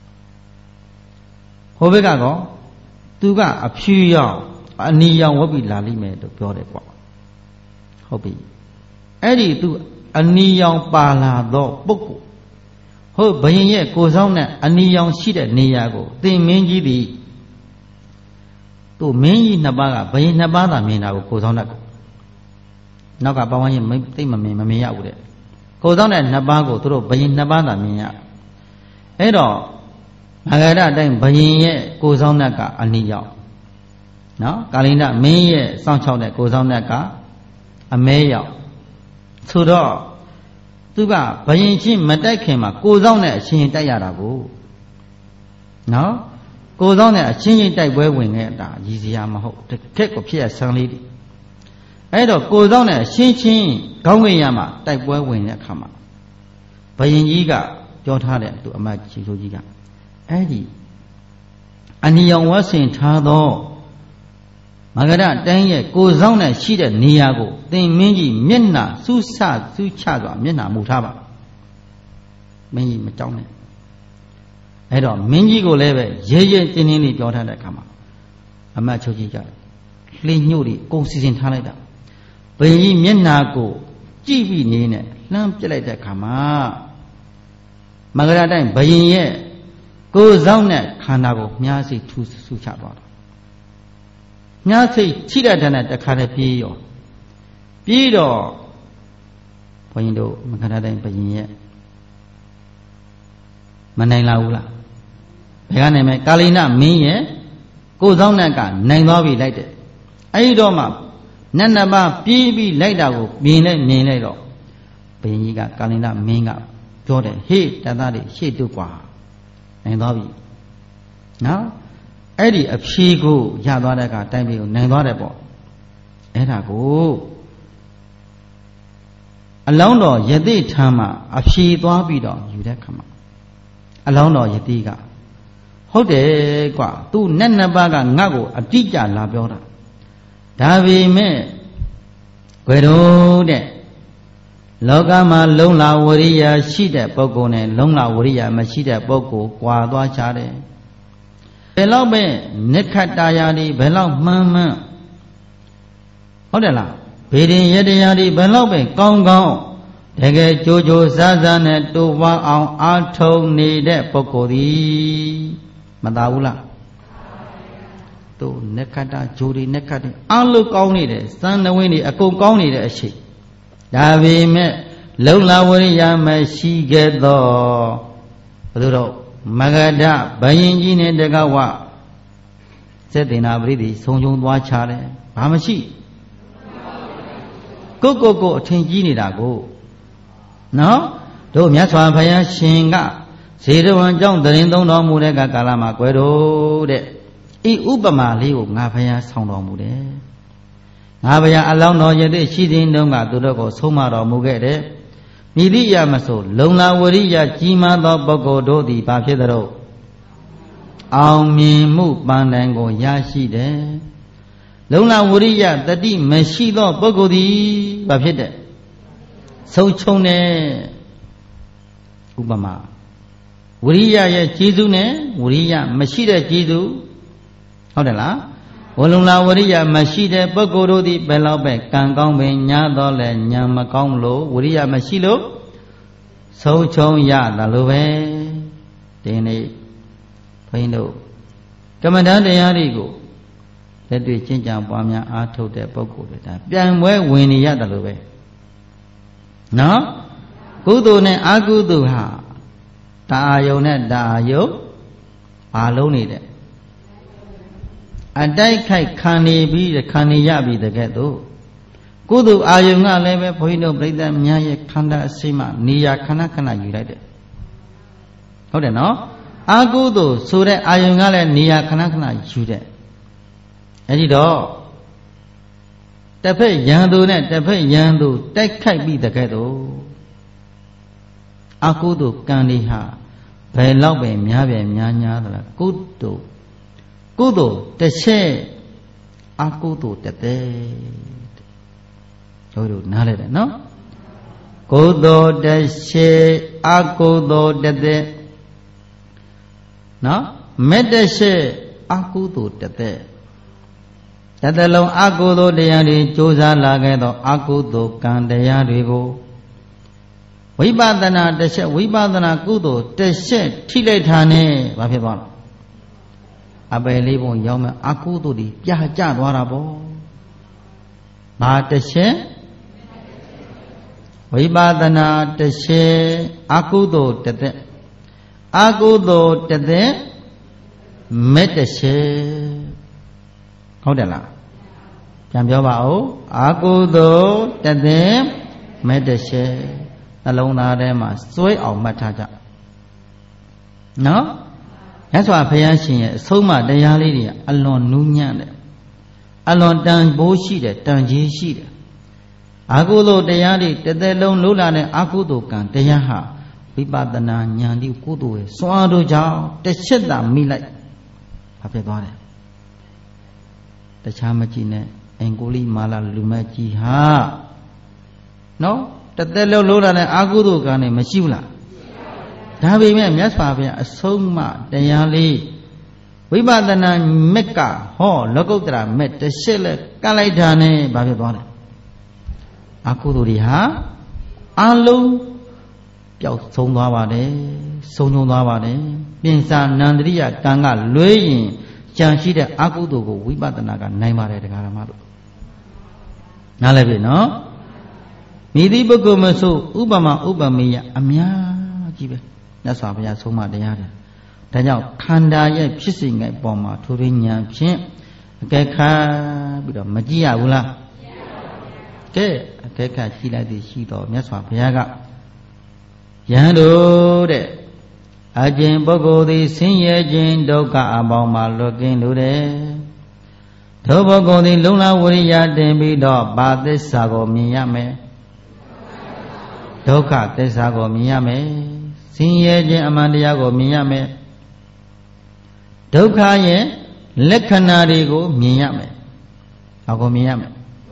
Speaker 1: ဟိုဘက်ကတော့သူကအဖြူရောင်အနီရောင်ဝတ်ပြီးလာလိမ့်မယ်လို့ပြောတယ်ကွာဟုတ်ပြီအဲ့ဒီသူအနီရောင်ပါလာတော့ပုဂ္ဂိုလ်ဟုတ်ဘယင်ရဲ့ကိုဆောင်တဲ့အနီရောင်ရှိတဲ့နေရာကိုသင်မင်းကြီးသည်သူမင်းကြီးနှစ်ပါးကဘယင်နှစ်ပါးသာမြင်တာကိုကိုဆောင်တဲ့နောက်ကပတ်ဝန်းကျင်သိမမြင်ရဘူးတဲ့ကိုဆောင်တဲ့နှစ်ပါးကိုသူတို့ဘယင်နှစ်ပါးသာမြင်ရအဲ့တော့မဂရအတိုင်းဘယင်ရဲ့ကိုဆောင်တဲ့ကအနီရောင်နော်ကာလိန္ဒမင်းရဲ့စောင့်ချောက်တဲ့ကိုဆောင်တဲ့ကအမဲရောင်ဆိုတော့သူကဘယင်ချင်းမတိုက်ခင်မှာကိုဆောင်တဲ့အချင်းတိုက်ရတာကိုနော်ကိုဆောင်တဲ့အချင်းချင်းတိုက်ပွဲဝင်နေတာရည်စရာမဟုတ်တကက်ကိုဖြစ်ရဆန်းလေးအဲ့တော့ကိုဆောင်တဲ့အချင်းချင်းခေါင်းငင်ရမှာတိုက်ပွဲဝင်တဲ့အခါမှာဘယင်ကြီးကပြောထားတဲ့သူအမတ်ကြီးဆိုကြီးကအဲ့ဒီအနီရောင်ဝတ်ဆင်ထားသောမဂရတိုင်းရဲ့ကိုဆောင်နဲ့ရှိတဲ့နေရာကိုသင်မင်းကြီးမျက်နှာစူးချစွာမျက်နှာမူထားပါမင်းကြီးမကြောက်နဲ့အဲ့တော့မင်းကြီးကိုလည်းပဲရဲရဲတင်းတင်းလေးပြောထားတဲ့အခါမှာအမတ်ချုပ်ကြီးကလှညို့တွေအကုန်စီစဉ်ထားလိုက်တာဘုရင်ကြီးမျက်နာကိုကြည့်ပြီးနေနဲ့လှမ်းပြစ်လိုက်တဲ့အခါမှာမဂရတိုင်းဘုရင်ရဲ့ကိုယ်ဆောင်တဲ့ခန္ဓာကိုမြားစိတ်ထူဆူချသွားတာမြားစိတ်ချိတဲ့တဲ့တခါတည်းပြေးရောပြေးတော့ဘုရင်တို့မဂရတိုင်းဘုရင်ရဲ့မနိုင်လာဘူးလားဘယ်ကနေမဲ့ကာလိနမင်းရဲ့ကိုယ်ဆောင်တဲ့ကနိုင်သွားပြီလိုက်တယ်အဲ့ဒီတော့မှနတ်နှစ်ပါးပြေးပြီးလိုက်တာကိုမြင်လိုက်တော့ဘုရင်ကြီးကကာလိနမင်းကပြောတယ်ဟေးတသားတွေရှေ့တုတ်กว่าနိုင်သွားပြီနော်အဲ့ဒီအဖြေကိုရသွားတဲ့အခါတိုင်းပြည်ကိုနိုင်သွားတယ်ပေါ့အဲ့ဒါကိုအလောင်းတော်ယသိထမ်းမှာအဖြေသွားပြီးတော့ယူတဲ့ခါမှာအလောင်းတော်ယသိကဟုတ်တယ်ကွာသူနတ်နှစ်ပါးကငါ့ကိုအတိအကျလာပြောတာဒါပေမဲ့ဘယ်တော့တဲ့လောကမှာလုံလဝရိယရှိတဲ့ပုဂ္ဂိုလ်နဲ့လုံလဝရိယမရှိတဲ့ပုဂ္ဂိုလ်ကွာသွားကြတယ်ဘယ်လောက်ပဲနိခတ္တရာတွေဘယ်လောက်မှန်ဟုတ်တယ်လားဘေဒင်ရတရားတွေဘယ်လောက်ပဲကောင်းကောင်းတကယ်ကြိုးကြိုးစားစားနဲ့တိုးပွားအောင်အားထုတ်နေတဲ့ပုဂ္ဂိုလ်ဒီမသာဘူးလားသူနိခတ္တဂျိုးတွေနိခတ္တအလုံးကောင်းနေတယ်စံနဝင်းတွေအကုန်ကောင်းနေတဲ့အရှိဒါပေမဲ့လုံလဝရိယမရှိခဲ့တော့ဘယ်လိုတော့မဂဒဘယင်ကြီးနဲ့တကဝစေတေနာပရိသေဆုံးချုံသွားချတယ်ဘာမရှိကိုအထင်ကြီးနေတာကိုနော်တို့မြတ်စွာဘုရားရှင်ကဇေရဝံကြောင့်တရင်သုံးတော်မူတဲ့ကာလမှာကွယ်တော့တဲ့ဤဥပမာလေးကိုငါဘုရားဆောင်တော်မူတယ်ငါဘုရားအလောင်းတော်ယသိရှိစဉ်တုန်းကသူတို့ကိုဆုံးမတော်မူခဲ့တယ်မိလိယမဆိုလုံလဝရိယကြီးမားသောပုဂ္ဂိုလ်တို့သည်ဘာဖြစ်သလဲအောင်မြင်မှုပန်းတိုင်ကိုရရှိတယ်လုံလဝရိယတတိမရှိသောပုဂ္ဂိုလ်သည်ဘာဖြစ်တဲ့ဆုံးချုံတဲ့ဥပမာဝရိယရဲ့ကျေးဇူးနဲ့ဝရိယမရှိတဲ့ကျေးဇူးဟုတ်တယ်လားဝလုံလာဝရိယမရှိတဲ့ပုဂ္ဂိုလ်တို့သည်ဘယ်လောက်ပဲကံကောင်းပင်ညာတော့လဲညာမကောင်းလို့ဝရိယမရှိလို့ဆုံးချုံရတာလို့ပဲဒီနေ့ဘုန်းကြီးတို့ကမ္မဋ္ဌာန်းတရားတွေကိုလက်တွေ့ကျင့်ကြံပွားများအားထုတ်တဲ့ပုဂ္ဂိုလ်တွေဒါပြန်ပွဲဝင်နေရတယ်လို့ပဲနော်ကုသိုလ်နဲ့အကုသိုလ်ဟာတာအာယုံနဲ့တာအာယုံဘာလုံးနေတဲ့အတိုက်ခိုက်ခံနေပြီးခံနေရပြီတကယ်တော့ကုသိုလ်အာယုံကလည်းပဲဘုန်းကြီးတို့ပြိဿများရဲ့ခန္ဓာအစိမ့်မှနေရာခဏခဏယူလိုက်တယ်ဟုတ်တယ်နော်အကုသိုလ်ဆိုတဲ့အာယုံကလည်းနေရာခဏခဏယူတဲ့အဲဒီတော့တစ်ဖက်ရန်သူနဲ့တစ်ဖက်ရန်သူတိုက်ခိုက်ပြီးတကယ်တော့အကုသိုလ်ကံတွေဟာဘယ်လောက်ပဲများပဲများများသလားကုသိုလ်တစ်ချက်အကုသိုလ်တစ်သက်တို့နားလဲတယ်နော်ကုသိုလ်တစ်ချက်အကုသိုလ်တစ်သက်နော်မေတ္တရှိအကုသိုလ်တစ်သက်တစ်သက်လုံးအကုသိုလ်တရားတွေကြိုးစားလာခဲ့တော့အကုသိုလ်ကံတရားတွေကိုဝိပဿနာတစ်ချက်ဝိပဿနာကုသိုလ်တစ်ချက်ထိလိုက်တာနဲ့ဘာဖြစ်သွားလဲအပယ်လေးပုံရောက်မဲ့အကုသိုလ်တွေပြာကျသွားတာပေါ့ဘာတစ်ချက်ဝိပဿနာတစ်ချက်အကုသိုလ်တစ်သက်အကုသိုလ်တစ်သက်မေတ္တရှိဟုတ်တယ်လားပြန်ပြောပါဦးအကုသိုလ်တစ်သက်မေတ္တရှိနှလုံးသားထဲမှာစွဲအောင်မှတ်ထားကြနော်မြတ်စွာဘုရားရှင်ရဲ့အဆုံးအမတရားလေးတွေကအလွန်နူးညံ့တယ်အလွန်တန်ဖိုးရှိတယ်တန်ကြီးရှိတယ်အကုသိုလ်တရားတွေတစ်သက်လုံးလို့လာတဲ့အကုသိုလ်ကံတရားဟာဝိပဿနာဉာဏ်ဒီကုသိုလ်ရဲ့စွမ်းတို့ကြောင့်တစ်ချက်သာမိလိုက်ဘာဖြစ်သွားတယ်တခြားမကြည့်နဲ့အင်ကိုလိမာလာလူမကြီးဟာနော်တစ်သက်လုံးလို့လာတဲ့အကုသိုလ်ကံတွေမရှိဘူးလားဒါပေမဲ့မြတ်စွာဘုရားအဆုံးအမတရားလေးဝိပဿနာမက်ကဟောလောကုတ္တရာမက်တစ်ရှစ်လက်ကန့်လိုက်တာနဲ့ဘာဖြစ်သွားလဲအကုသိုလ်တွေဟာအလုံးပျောက်ဆုံးသွားပါတယ်ဆုံးရှုံးသွားပါတယ်ပြင်စာနန္တရိယကံကလွဲရင်ကြံရှိတဲ့အကုသိုလ်ကိုဝိပဿနာကနိုင်ပါတယ်တရားဓမ္မတို့နားလည်ပြီနော်မိသည့်ပုဂ္ဂိုလ်မဆိုဥပမာဥပမေယအများကြီးပဲမြတ်စွာဘုရားဆုံးမတရားတယ်ဒါကြောင့်ခန္ဓာရဲ့ဖြစ်စဉ်ငယ်ပေါ်မှာထိုးရင်းဉာဏ်ဖြင့်အကဲခတ်ပြီးတော့မကြည့်ရဘူးလားကဲအကဲခတ်ကြည့်လိုက်သည်ရှိတော့မြတ်စွာဘုရားကယဟန်တို့တဲ့အကျင့်ပုဂ္ဂိုလ်သည်ဆင်းရဲခြင်းဒုက္ခအပေါင်းမှလွတ်ကင်းလိုတယ်ထိုပုဂ္ဂိုလ်သည်လုံလဝိရိယတင်ပြီးတော့ဘာသစ္စာကိုမြင်ရမယ်ဒုက္ခသစ္စာကိုမြင်ရမယ်ဆင်းရဲခြင်းအမှန်တရားကိုမြင်ရမယ်ဒုက္ခရဲ့လက္ခဏာတွေကိုမြင်ရမယ်ဘာကိုမြင်ရမယ်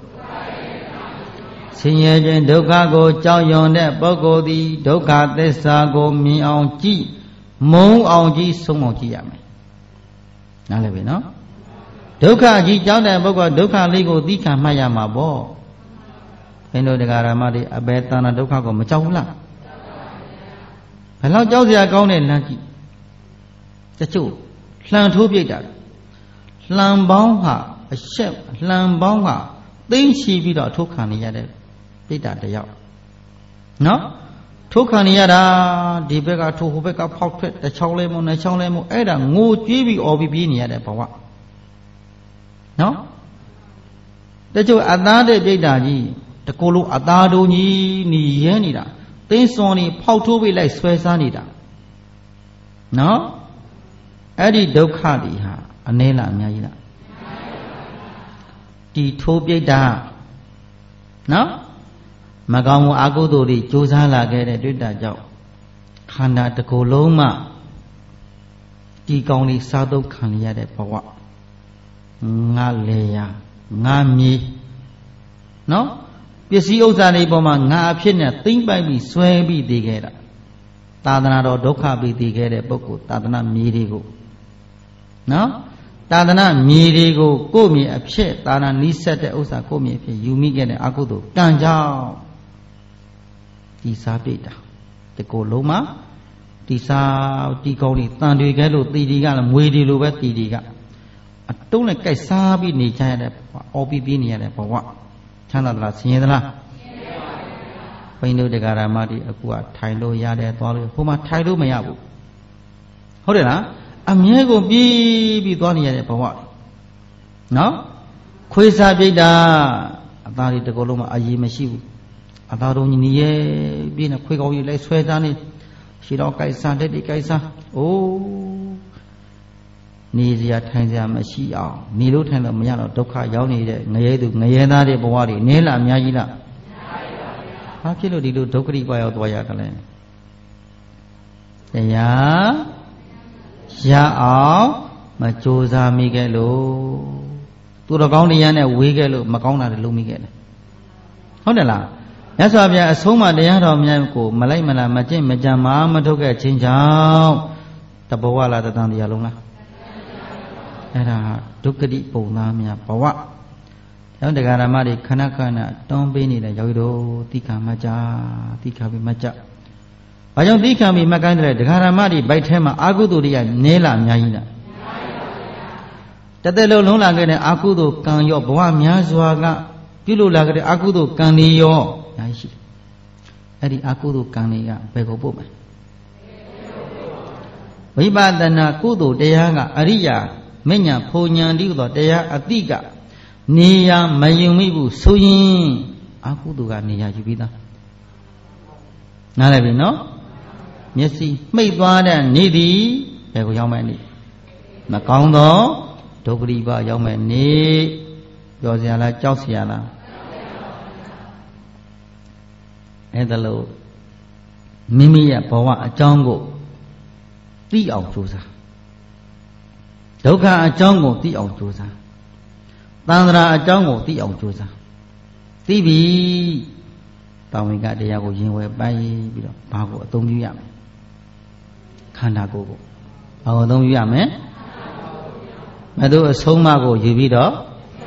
Speaker 1: ဆင်းရဲခြင်းဒုက္ခကိုကြောက်ရွံ့တဲ့ပုဂ္ဂိုလ်သည်ဒုက္ခသစ္စာကိုမြင်အောင်ကြည့်မုံအောင်ကြည့်ဆုံးအောင်ကြည့်ရမယ်နားလည်ပြီနော်ဒုက္ခကြီးကြောက်တဲ့ပုဂ္ဂိုလ်ဒုက္ခလေးကိုသိခံမှတ်ရမှာပေါ့ဘယ်လိုတရားဓမ္မတွေအဘယ်တဏှာဒုက္ခကိုမကြောက်ဘူးလားဘယ်လောက်ကြောက်စရာကောင်းတဲ့လမ်းကြည့်တချို့လှန်ထိုးပြိတ္တာလှန်ပေါင်းဟာအရှက်လှန်ပေါင်းဟာသိမ့်ချီပြီးတော့ထိုးခံနေရတဲ့ပြိတ္တာတယောက်နော်ထိုးခံနေရတာဒီဘက်ကထိုးဟိုဘက်ကဖောက်ထွက်တစ်ချောင်းလဲမို့နှစ်ချောင်းလဲမို့အဲ့ဒါငိုကြွေးပြီးអော်ပြီးပြေးနေရတဲ့ဘဝနော်တချို့အသားတဲ့ပြိတ္တာကြီးတကူလုံးအသားတုံးကြီးหนีရဲနေတာသင်းစွန်နေဖောက်ထိုးပြီးလိုက်ဆွဲစားနေတာနော်အဲ့ဒီဒုက္ခတွေဟာအနည်းလားအများကြီးလားဒီထိုးပြိတ္တာနော်မကောင်းမှုအကုသိုလ်တွေကြိုးစားလာခဲ့တဲ့တွေ့တာကြောင့်ခန္ဓာတစ်ခုလုံးမှဒီကောင်းလေးစားသုံးခံရတဲ့ဘဝငါလေယာငါမြေနော်ပစ္စည်းဥစ္စာတွေပေါ်မှာငါအဖြစ်နဲ့သိမ့်ပိုက်ပြီးဆွဲပြီးတည်ခဲ့တာသာသနာတော်ဒုက္ခပြီးတည်ခဲ့တဲ့ပုဂ္ဂိုလ်သာသနာမြေတွေကိုနော်သာသနာမြေတွေကိုကိုယ့်မြေအဖြစ်သာသနာနီးစပ်တဲ့ဥစ္စာကိုယ့်မြေအဖြစ်ယူမိခဲ့တဲ့အကုသိုလ်ကံကြောင့်ဒီစားပြိတ္တာဒီကိုယ်လုံးမှာဒီစားဒီကောင်းလေးတန်တွေကဲလို့တီတီကလည်းမွေဒီလိုပဲတီတီကအတုံးနဲ့ကြိုက်စားပြီးနေကြရတဲ့ဘဝအော်ပြီးပြေးနေရတဲ့ဘဝချမ်းသာသလားဆင်းရဲသလားဘိန်းတို့တရားဓမ္မတွေအခုကထိုင်လို့ရတယ်သွားလို့ဟိုမှာထိုင်လို့မရဘူးဟုတ်တယ်လားအမြဲကိုပြေးပြီးသွားနေရတဲ့ဘဝနော်ခွေးစားပြိတ္တာအသားတွေတကောလုံးမှာအရေးမရှိဘူးအသားတော်ကြီးနေရဲ့ပြင်းနေခွေးကောင်းကြီးလိုက်ဆွဲသားနေရှိတော့ကြိုက်စားတဲ့ဒီကြိုက်စားအိုးနေစရာထိုင်စရာမရှိအောင်နေလို့ထိုင်လို့မရတော့ဒုက္ခရောက်နေတဲ့ငရဲသူငရဲသားတဲ့ဘဝတွေနည်းလားအများကြီးလားဘာဖြစ်လို့ဒီလိုဒုက္ခရိပါရောက်သွားရတယ်လဲတရားရအောင်မကြိုးစားမိခဲ့လို့သူတော်ကောင်းတရားနဲ့ဝေးခဲ့လို့မကောင်းတာတွေလုံးမိခဲ့တယ်ဟုတ်တယ်လားမြတ်စွာဘုရားအဆုံးအမတရားတော်များကိုမလိုက်မလားမကျင့်မကြံမထုတ်ခဲ့ခြင်းကြောင့်တဘဝလားတသံတရားလုံးလားအဲ့ဒါဒုက္ခတိပုံသားများဘဝကျောင်းတရားဓမ္မတွေခဏခဏတွန်းပေးနေတဲ့ယောဂီတို့တိခါမကြတိခါပြီးမကြဘာကြောင့်တိခါပြီးမကိုင်းတဲ့တရားဓမ္မတွေဗိုက်ထဲမှာအာဟုတုတွေကနည်းလားအများကြီးလားတသက်လုံးလုံးလာခဲ့တဲ့အာဟုတုကံရောဘဝများစွာကပြုလို့လာခဲ့တဲ့အာဟုတုကံတွေရောအများကြီးရှိအဲ့ဒီအာဟုတုကံတွေကဘယ်ကိုပို့မလဲဝိပဿနာကုသိုလ်တရားကအရိယာမဉ္ဇဉ်ဖုန်ဉဏ်တိသောတရားအတိကနေရမယုံမိဘူးဆိုရင်အာဟုတုကနေရယူပြီးသားနားလည်ပြီနော်မျက်စိမှိတ်သွားတဲ့နေ့သည်ဘယ်ကိုရောက်မဲ့နေ့မကောင်းသောဒုက္ခရိပါရောက်မဲ့နေ့ပြောစရာလားကြောက်စရာလားအဲ့ဒါလို့မိမိရဲ့ဘဝအကြောင်းကိုသိအောင်ကြိုးစားဒုက္ခအကြောင်းကိုသိအောင်ကြိုးစားသံဃာအကြောင်းကိုသိအောင်ကြိုးစားသိပြီတာဝန်ကတရားကိုရင်ဝယ်ပိုင်ပြီးတော့ဘာကိုအသုံးပြုရမလဲခန္ဓာကိုယ်ကိုဘာကိုသုံးယူရမလဲဘယ်သူအဆုံးအမကိုယူပြီးတော့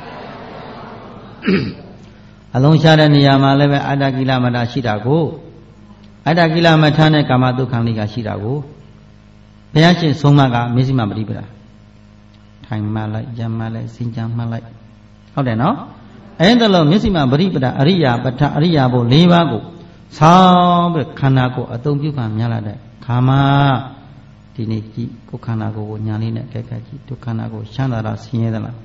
Speaker 1: အလုံးရှားတဲ့နေရာမှာလည်းပဲအတ္တကိလမတ္တရှိတာကိုအတ္တကိလမထနဲ့ကာမတုခံလိကရှိတာကိုဘုရားရှင်ဆုံးမကမျက်စိမှပရိပဒါထိုင်မှလိုက်ကြမ်းမှလိုက်စင်ကြမ်းမှလိုက်ဟုတ်တယ်နော်အဲ့ဒါလို့မျက်စိမှပရိပဒါအရိယာပဋ္ဌအရိယာဘု၄ပါးကိုဆောင်းပြီးခန္ဓာကိုယ်အသုံးပြုခံများလာတဲ့ခါမှာဒီနေ့ကြည့်ကိုယ်ခန္ဓာကိုယ်ကိုညာလေးနဲ့ကြိုက်ကြည့်ဒုက္ခနာကိုချမ်းသာတာဆင်းရဲသလား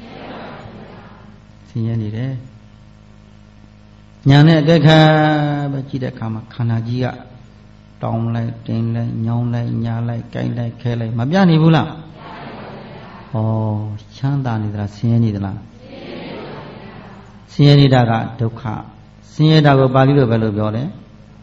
Speaker 1: ဆင်းရဲနေတယ်ညာနဲ့အကဲခါပဲကြည့်တဲ့အခါမှာခန္ဓာကြီးကတောင်းလိုက်တင်းလိုက်ညောင်းလိုက်ညာလိုက်ကြိုက်လိုက်ခဲလိုက်မပြနေဘူးလားဩချမ်းသာနေသလားဆင်းရဲနေသလားဆင်းရဲနေတာကဒုက္ခဆင်းရဲတာကိုပါဠိလိုပဲလို့ပြောတယ်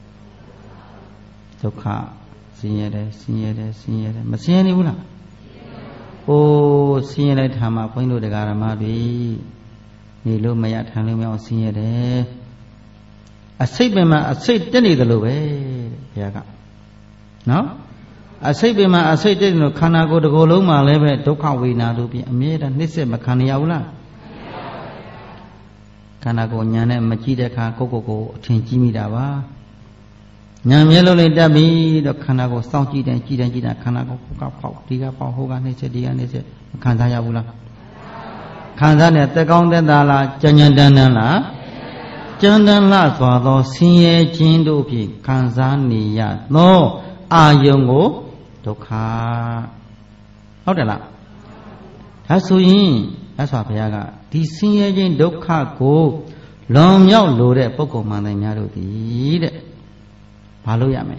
Speaker 1: ဒုက္ခဆင်းရဲတယ်ဆင်းရဲတယ်ဆင်းရဲတယ်မဆင်းရဲနေဘူးလားအိုးဆင်းရဲလိုက်တာမှာဘုန်းကြီးတို့တရားဓမ္မတွေနေလို့မရထိုင်လို့မရအောင်ဆင်းရဲတယ်အစိတ်ပင်မှာအစိတ်တက်နေတယ်လို့ပဲဘုရားကနော်အစိတ်ပင်မှာအစိတ်တက်နေလို့ခန္ဓာကိုယ်တစ်ကိုယ်လုံးမှာလည်းပဲဒုက္ခဝေဒနာတို့ပြင်အမြဲတမ်းနှိမ့်ဆက်မခံရဘူးလားခန္ဓာကိုယ်ညာနဲ့မကြည့်တဲ့အခါကိုယ်အထင်ကြီးမိတာပါညာမျက်လုံးလေးတက်ပြီးတော့ခန္ဓာကိုယ်စောင့်ကြည့်တယ်ကြည်တယ်ခန္ဓာကိုယ်ဟိုကပေါက်ဒီကပေါက်ဟိုကနှိမ့်ဆက်ဒီကနှိမ့်ဆက်မခံစားရဘူးလားခံစားတဲ့တက်ကောင်းတက်တာလားကြံ့ကြံ့တန်းတန်းလားကြံ့တန်းလားစွာသောဆင်းရဲခြင်းတို့ဖြင့်ခံစားနေရသောအာယုံကိုဒုက္ခဟုတ်တယ်လားဒါဆိုရင်မြတ်စွာဘုရားကဒီဆင်းရဲခြင်းဒုက္ခကိုလွန်မြောက်လိုတဲ့ပုဂ္ဂိုလ်မှန်တယ်များတို့သည်တဲ့ဘာလို့ရမလဲ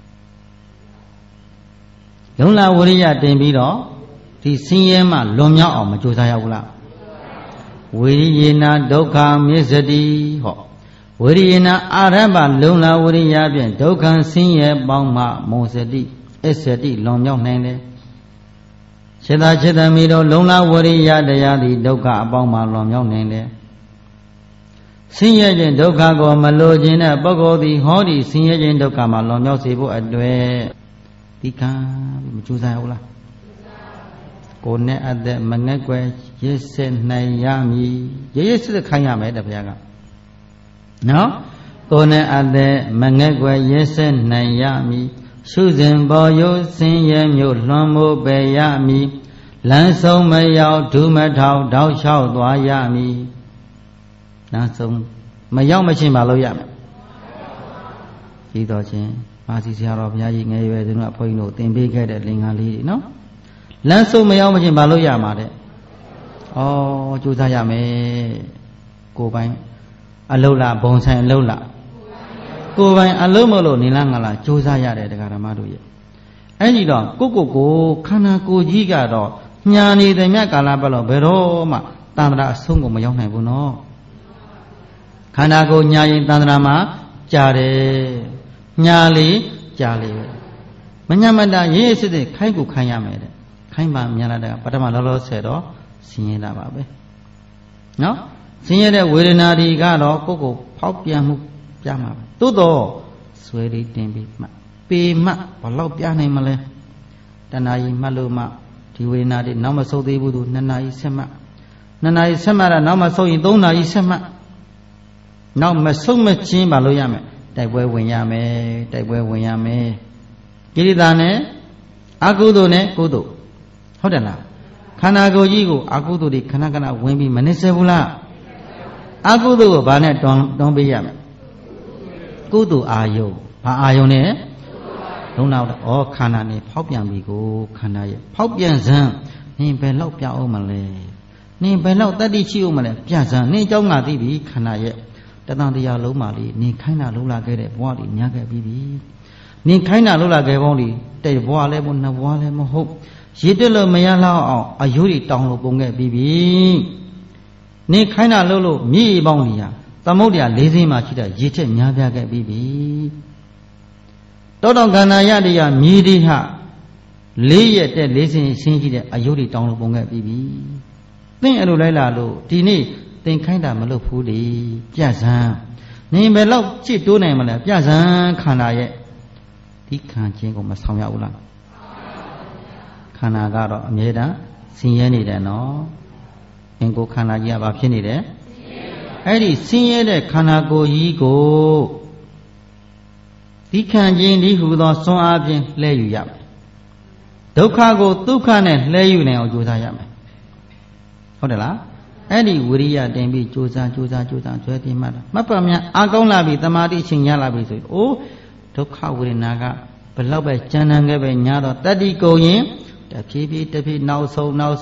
Speaker 1: လုံလဝရိယတင်ပြီးတော့ဒီဆင်းရဲမှလွန်မြောက်အောင်မကြိုးစားရဘူးလားဝိရိယေနာဒုက္ခမစ္စတိဟောဝိရိယေနာအာရဗလုံလဝရိယဖြင့်ဒုက္ခဆင်းရဲပေါင်းမှမုံစတိအစ္စတိလွန်မြောက်နိုင်တယ်စေတချေတမီတို့လုံလဝရိယတရားသည်ဒုက္ခအပေါင်းမှလွန်မြောက်နိုင်တယ်ဆင်းရဲခြင်းဒုက္ခကိုမလိုခြင်းတဲ့ပုဂ္ဂိုလ်သည်ဟောဒီဆင်းရဲခြင်းဒုက္ခမှလွန်မြောက်စေဖို့အတွက်ဒီကံမကြိုးစားဘူးလားကိုယ်နဲ့အသက်မငဲ့ကွယ်ရစ်စစ်နိုင်ရမည်ရစ်စစ်ခိုင်းရမယ်တဲ့ဘုရားကနော်ကိုယ်နဲ့အသက်မငဲ့ကွယ်ရစ်စစ်နိုင်ရမည်ရှုစဉ်ပေါ်ယုဆင်းရဲမျိုးလွန်မိုးပယ်ရမည်လမ်းဆုံးမရောက်ဒုမထောက်တောက်လျှောက်သွားရမည်လမ်းဆုံးမရောက်မချင်းမလုပ်ရမယ်ကြီးတော်ချင်းမာစီဆရာတော်ဘုရားကြီးငယ်ရွယ်သူတို့အဖိုးကြီးတို့သင်ပေးခဲ့တဲ့လင်္ကာလေးတွေနော်လမ်းဆုံးမရောက်မချင်းမလုပ်ရမှာတဲ့ဩကြိုးစားရမယ်ကိုယ်ပိုင်အလုလားဘုံဆိုင်အလုလားကိုယ်ပိုင်အလုံးမလို့နေလားငါလားကြိုးစားရတယ်တရားဓမ္မတို့ရဲ့အဲ့ဒီတော့ကိုခန္ဓာကိုယ်ကြီးကတော့ညာနေတဲ့မြတ်ကာလပတ်လို့ဘယ်တော့မှတန်ត្រာအဆုံးကိုမရောက်နိုင်ဘူးနော်ခန္ဓာကိုယ်ညာရင်တန်ត្រာမှာကြာတယ်ညာလေကြာလေမညာမတာရေးစစ်စစ်ခိုင်းကိုခိုင်းရမယ်တဲ့ခိုင်းပါမြန်လာတဲ့ပထမလောလောဆယ်တော့ဆင်းရဲတာပါပဲနော်ဆင်းရဲတဲ့ဝေဒနာတွေကတော့ကိုယ်ဖောက်ပြန်မှုပြမှာပဲသို့တော့ဆွဲလေးတင်ပြီးမှပေမှဘလောက်ပြနိုင်မလဲတဏှာကြီးမှတ်လို့မှဒီဝေဒနာတွေနောက်မဆုတ်သေးဘူးသူ2နာရီဆက်မှ2နာရီဆက်မှတော့နောက်မဆုတ်ရင်3နာရီဆက်မှနောက်မဆုတ်မချင်းမလို့ရမယ်တိုက်ပွဲဝင်ရမယ်တိုက်ပွဲဝင်ရမယ်ကိရိတာနဲ့အကုသိုလ်နဲ့ကုသိုလ်ဟုတ်တယ်လားခန္ဓာကိုယ်ကြီးကိုအကုသိုလ်တွေခဏခဏဝင်ပြီးမနစ်ဆဲဘူးလားအကုသိုလ်ကိုဘာနဲ့တွန်းပေးရမလဲကုသိုလ်အာယုဘာအာယုနဲ့လုံးတော့ဩခန္ဓာနဲ့ဖောက်ပြန်ပြီကိုခန္ဓာရဲ့ဖောက်ပြန်စမ်းနင်ဘယ်လောက်ပြအောင်မလဲနင်ဘယ်လောက်တတ္တိရှိအောင်မလဲပြစမ်းနင်เจ้าငါသိပြီခန္ဓာရဲ့တသံတရားလုံးပါလေနင်ခိုင်းတာလုံးလာခဲ့တဲ့ဘဝတွေညာခဲ့ပြီးပြီနင်ခိုင်းတာလုံးလာခဲ့ပေါင်းတွေတဲ့ဘဝလဲဘုနှစ်ဘဝလဲမဟုတ်ရည်တက်လို့မရလောက်အောင်အယုတွေတောင်းလို့ပုံခဲ့ပြီးပြီနင်ခိုင်းတာလုံးလို့မြေပေါင်းကြီးဟာသမုဒ္ဒရာ၄စင်းမှာရှိတဲ့ရည်ချက်များပြားခဲ့ပြီးပြီတောတောင်ကန္နာယတရားမြေဒီဟ၄ရက်တဲ့၄စင်းရှင်းရှိတဲ့အယုတွေတောင်းလို့ပုံခဲ့ပြီးပြီသင်အဲ့လိုလိုက်လာလို့ဒီနေ့သင်ခိုင်းတာမလုပ်ဘူးလေပြစမ်းနင်ဘယ်လောက်ကြည့်တိုးနိုင်မလဲပြစမ်းခန္ဓာရဲ့ဒီခံခြင်းကိုမဆောင်ရဘူးလားန္ဓာကတော့အမြဲတမ်းဆင်းရဲနေတယ်နော်အင်ကိုခန္ဓာကြီးကဘာဖြစ်နေတယ်အဲ့ဒီဆင်းရဲတဲ့ခန္ဓာကိုယ်ကြီးကိုဒီခံခြင်းဒီဟူသောစွမ်းအားဖြင့်လှည့်ယူရမယ်ဒုက္ခကိုဒုက္ခနဲ့လှည့်ယူနိုင်အောင်ကြိုးစားရမယ်ဟုတ်တယ်လားအဲ့ဒီဝိရိယတင်ပြီးကြိုးစားဆွဲတင်မှတ်တာမတ်ပါများအာကောင်းလာပြီတမာတိအချိန်ရလာပြီဆိုရင်အိုးဒုက္ခဝေဒနာကဘလောက်ပဲကြမ်းတမ်းခဲ့ပဲညာတော့တတ္တိကုန်ရင်တဖြည်းဖြည်းနောက်ဆုံးဟော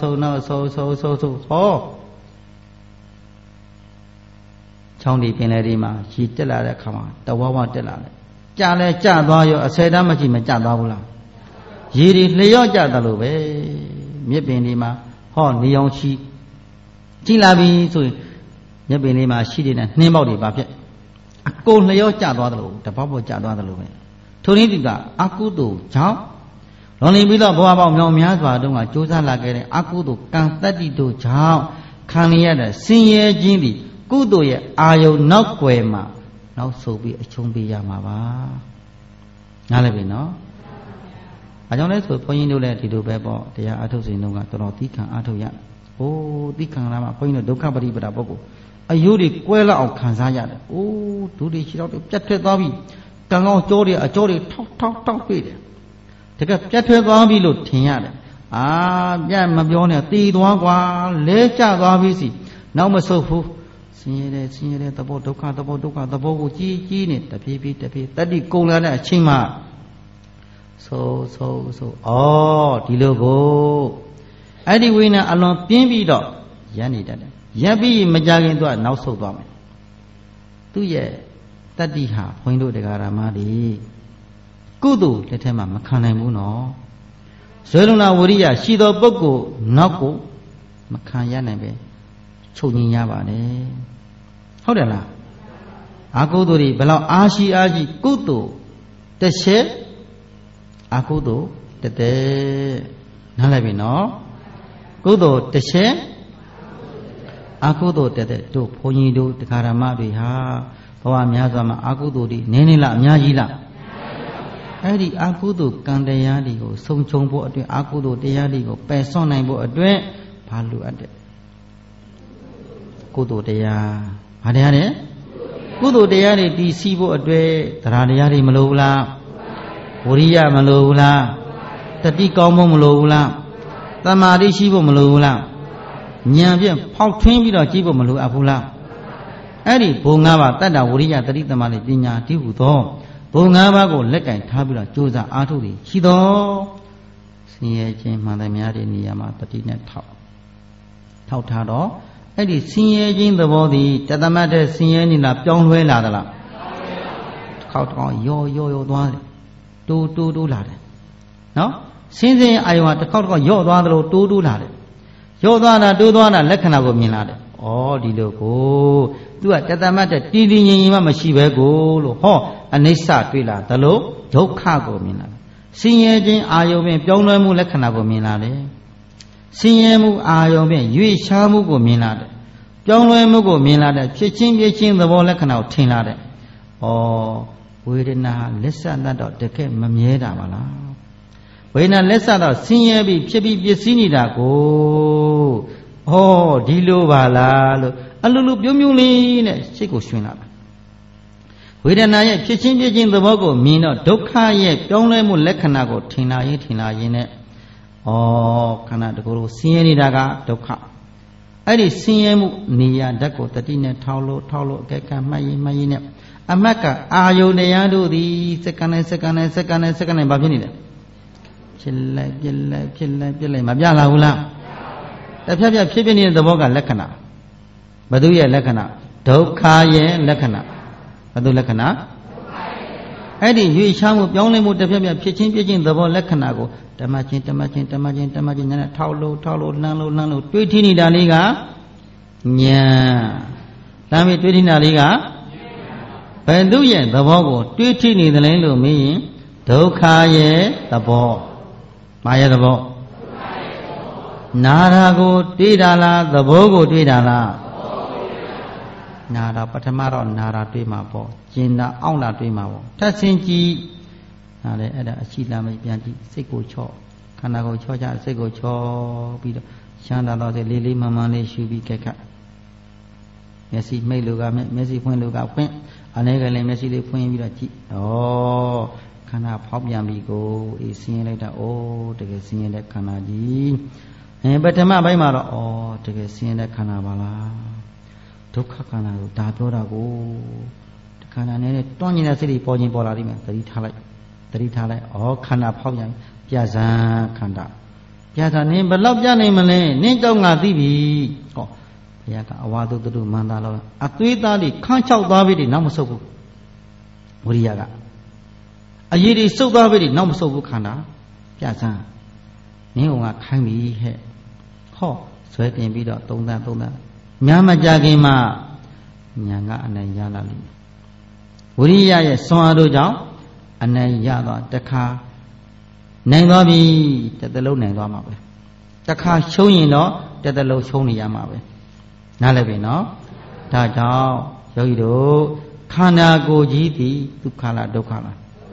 Speaker 1: ချောင်းဒီပင်လေဒီမှာရှည်တက်လာတဲ့ခါမှာတဝဝတက်လာတယ်ကြာလဲကြာသွားရောအဆယ်တမ်းမရှိမကြာသွားဘူးလားရေတွေလျော့ကြတယ်လို့ပဲမြစ်ပင်ဒီမှာဟောနေအောင်ရှိကြည်လာပြီဆိုရင်မြစ်ပင်လေးမှာရှိနေတဲ့နှင်းပေါက်တွေပါဖြစ်အကုန်လျော့ကြသွားတယ်လို့တပေါက်ပေါက်ကြသွားတယ်လို့ပဲထိုနည်းတူကအကုသိုလ်ကြောင့်လွန်လီပြီးတော့ဘဝပေါင်းမြောင်များစွာတုန်းကကြိုးစားလာခဲ့တဲ့အကုသိုလ်ကံတတ္တိတို့ကြောင့်ခံရတဲ့ဆင်းရဲခြင်းသည်ကုသိုလ်ရဲ့အာယုံနောက်ွယ်မှာနောက်ဆုတ်ပြီးအချုံးပေးရမှာပါနားလည်ပြီနော်အဲကြောင့်လဲဆိုဘုန်းကြီးတို့လည်းဒီလိုပဲပေါ့တရားအထုတ်စဉ်တုန်းကတော်တော်သီးခံအထုတ်ရအိုးသီးခံလာမှဘုန်းကြီးတို့ဒုက္ခပရိပဒါပုဂ္ဂိုလ်အယုတွေကွဲလောက်အောင်ခံစားရတယ်အိုးဒုတွေရှိတော့ပြတ်ထွက်သွားပြီကံကောင်းကြောတွေအကြောတွေထောက်တွေ့တယ်တကယ်ပြတ်ထွက်သွားပြီလို့ထင်ရတယ်အာပြတ်မပြောနဲ့တည်သွားကွာလဲကျသွားပြီစီနောက်မဆုတ်ဘူးဆင်းရဲတဲ့သဘောဒုက္ခသဘောကိုကြီးနေတဖြည်းဖြည်းတတ္တိကုန်လာတဲ့အချိန်မှာဆိုဒီလိုကိုအဲ့ဒီဝိညာဉ်အလွန်ပြင်းပြီးတော့ရပ်နေတတ်တယ်ရပ်ပြီးမကြခင်သူကနောက်ဆုတ်သွားမယ်သူ့ရဲ့တတ္တိဟာဘုန်းကြီးတို့တရားဓမ္မတွေကုသိုလ်လက်ထက်မှာမခံနိုင်ဘူးနော်ဇေလုံနာဝရိယရှိသောပုဂ္ဂိုလ်နောက်ကိုမခံရနိုင်ပဲချုပ်ငြိမ်ရပါနဲ့ဟုတ်တယ်လားအကုသိုလ်တွေဘယ်လောက်အားရှိကုသိုလ်တစ်ချက်အကုသိုလ်တဲ့နားလည်ပြီနော်ကုသိုလ်တစ်ချက်အကုသိုလ်တဲ့တို့ဘုန်းကြီးတို့တရားဓမ္မတွေဟာဘဝများစွာမှာအကုသိုလ်တွေနည်းနည်းလားအများကြီးလားအဲ့ဒီအကုသိုလ်ကံတရားတွေကိုဆုံးချုံဖို့အတွက်အကုသိုလ်တရားတွေကိုပယ်စွန့်နိုင်ဖို့အတွက်ဘာလိုအပ်တယ်ကုသိုလ်တရားဘာတရားလဲကုသိုလ်တရားတွေတည်ရှိဖို့အတွက်တရားတရားတွေမလိုဘူးလားဝိရိယမလိုဘူးလားတတိကောင်းဖို့မလိုဘူးလားတမာတိရှိဖို့မလိုဘူးလားဉာဏ်ဖြင့်ဖောက်ထွင်းပြီးတော့ကြည့်ဖို့မလိုအပ်ဘူးလားအဲ့ဒီဘုံ၅ပါးတတ္တဝိရိယတတိတမာတိပညာတည်ဟုသောဘုံ၅ပါးကိုလက်ကင်ထားပြီးတော့ကြိုးစားအားထုတ်ပြီးရှိသောဆင်းရဲခြင်းမှန်တယ်များတဲ့နေရာမှာတတိနဲ့ထောက်ထားတော့အဲ့ဒီဆင်းရဲခြင်းသဘောသည်တသမတ်တဲ့ဆင်းရဲနေလားပြောင်းလဲလာသလားခေါက်တောင်ရောသွားတယ်တိုးလာတယ်နော်စင်းအာယုံကတစ်ခေါက်ရော့သွားတယ်လို့တိုးလာတယ်ရော့သွားတာတိုးသွားတာလက္ခဏာကိုမြင်လာတယ်ဩဒီလိုကိုသူကတသမတ်တဲ့တည်တည်ငြိမ်ငြိမ်မှမရှိပဲကိုလို့ဟောအနိစ္စတွေ့လာတယ်လို့ဒုက္ခကိုမြင်လာတယ်ဆင်းရဲခြင်းအာယုံဖြင့်ပြောင်းလဲမှုလက္ခဏာကိုမြင်လာတယ်ဆင်းရဲမှုအာယုံဖြင့်ရွေ့ရှားမှုကိုမြင်လာတယ်ပြောင်းလဲမှုကိုမြင်လာတယ်ဖြစ်ချင်းပြချင်းသဘောလက္ခဏာကိုထင်လာတယ်ဩဝေဒနာလက်ဆတ်တော့တကယ်မမြဲတာပါလားဝေဒနာလက်ဆတ်တော့ဆင်းရဲပြီးဖြစ်ပြီးပစ္စည်းနေတာကိုဩဒီလိုပါလားလို့အလိုလိုပြုံးလေးနဲ့စိတ်ကိုရှင်လာတာဝေဒနာရဲ့ဖြစ်ချင်းပြချင်းသဘောကိုမြင်တော့ဒုက္ခရဲ့ပြောင်းလဲမှုလက္ခဏာကိုထင်လာရင်နဲ့ဩခန္ဓာတကူလို့ဆင်းရဲနေတာကဒုက္ခအဲ့ဒီဆင်းရဲမှုနေရာဓာတ်ကိုတတိနဲ့ထောက်လို့အကဲကမှတ်ရင်နဲ့အမတ်ကအာယုန်တရားတို့သည်စက္ကန့်နဲ့ဘာဖြစ်နေလဲဖြစ်လိုက်မပြလာဘူးလားတဖြည်းဖြည်းဖြစ်နေတဲ့သဘောကလက္ခဏာဘယ်သူရဲ့လက္ခဏာဒုက္ခရဲ့လက္ခဏာဘယ်သူလက္ခဏာအဲ့ဒီရွေ့ချမှုပြောင်းလဲမှုတဖြည်းဖြည်းဖြစ်ချင်းသဘောလက္ခဏာကိုဓမ္မချင်းနဲ့ထောက်လို့လှမ်းလို့တွေးထိနေတာလေးကဉာဏ်လမ်းပြီးတွေးထိနေတာလေးကဘယ်သူရဲ့သဘောကိုတွေးထိနေတယ်လဲလို့မေးရင်ဒုက္ခရဲ့သဘောမာရဲ့သဘောနာတာကိုတွေးတာလားသဘောကိုတွေးတာလားနာတာပထမတော့နာတာတွေးမှာပေါ့ကျင်တာအောင့်တာတွေးမှာပေါ့ထပ်ဆင်းကြည့်နားလေအဲ့ဒါအရှိလားမပြန်ကြည့်စိတ်ကိုချော့ခန္ဓာကိုယ်ချောချစိတ်ကိုချောပြီးတော့ချမ်းသာတော့စိတ်လေးလေးမှန်မှန်လေးရှုပြီးကြက်ခတ်မျက်စိမိတ်လူကမျက်စိဖွင့်လူကဖွင့်အနေကလည်းမျက်စိလေးဖွင့်ပြီးတော့ကြည့်ဩခန္ဓာဖောက်ပြန်ပြီးကိုအေးဆင်းရဲလိုက်တာဩတကယ်ဆင်းရဲတဲ့ခန္ဓာကြီးပထမပိုင်းမှာတော့ဩတကယ်ဆင်းရဲတဲ့ခန္ဓာပါလားဒုက္ခခန္ဓာကိုဒါပြောတာကိုဒီခန္ဓာနဲ့တွန်းနေတဲ့စိတ်တွေပေါ်ခြင်းပေါ်လာလိမ့်မယ်သတိထားလိုက်ခန္ဓာဖောက်ပြန်ပြဇံခန္ဓာပြဇံနင်းဘယ်လောက်ပြနိုင်မလဲနင်းကြောင့်ငါသိပြီဟောဘုရားကအဝါဒုတုမန္တာလောအသွေးသားတွေခန်းချောက်သွားပြီတွေနောက်မဆုတ်ဘူးဝိရိယကအရေးတွေစုပ်သွားပြီတွေနောက်မဆုတ်ဘူးခန္ဓာပြဇံနင်းကခိုင်းပြီဟဲ့ဟောဇွဲတင်ပြီးတော့သုံးသန်းများမကြခင်မှာညာကအနိုင်ရလာလိမ့်မယ်ဝိရိယရဲ့စွမ်းအားတို့ကြောင့်အနိုင်ရတော့တခါနိုင်သွားပြီတစ်သလုံးနိုင်သွားမှာပဲတခါရှုံးရင်တော့တစ်သလုံးရှုံးနေရမှာပဲနားလည်ပြီနော်ဒါကြောင့်ယောဂီတို့ခန္ဓာကိုယ်ကြီးသည်ဒုက္ခလားဒုက္ခလား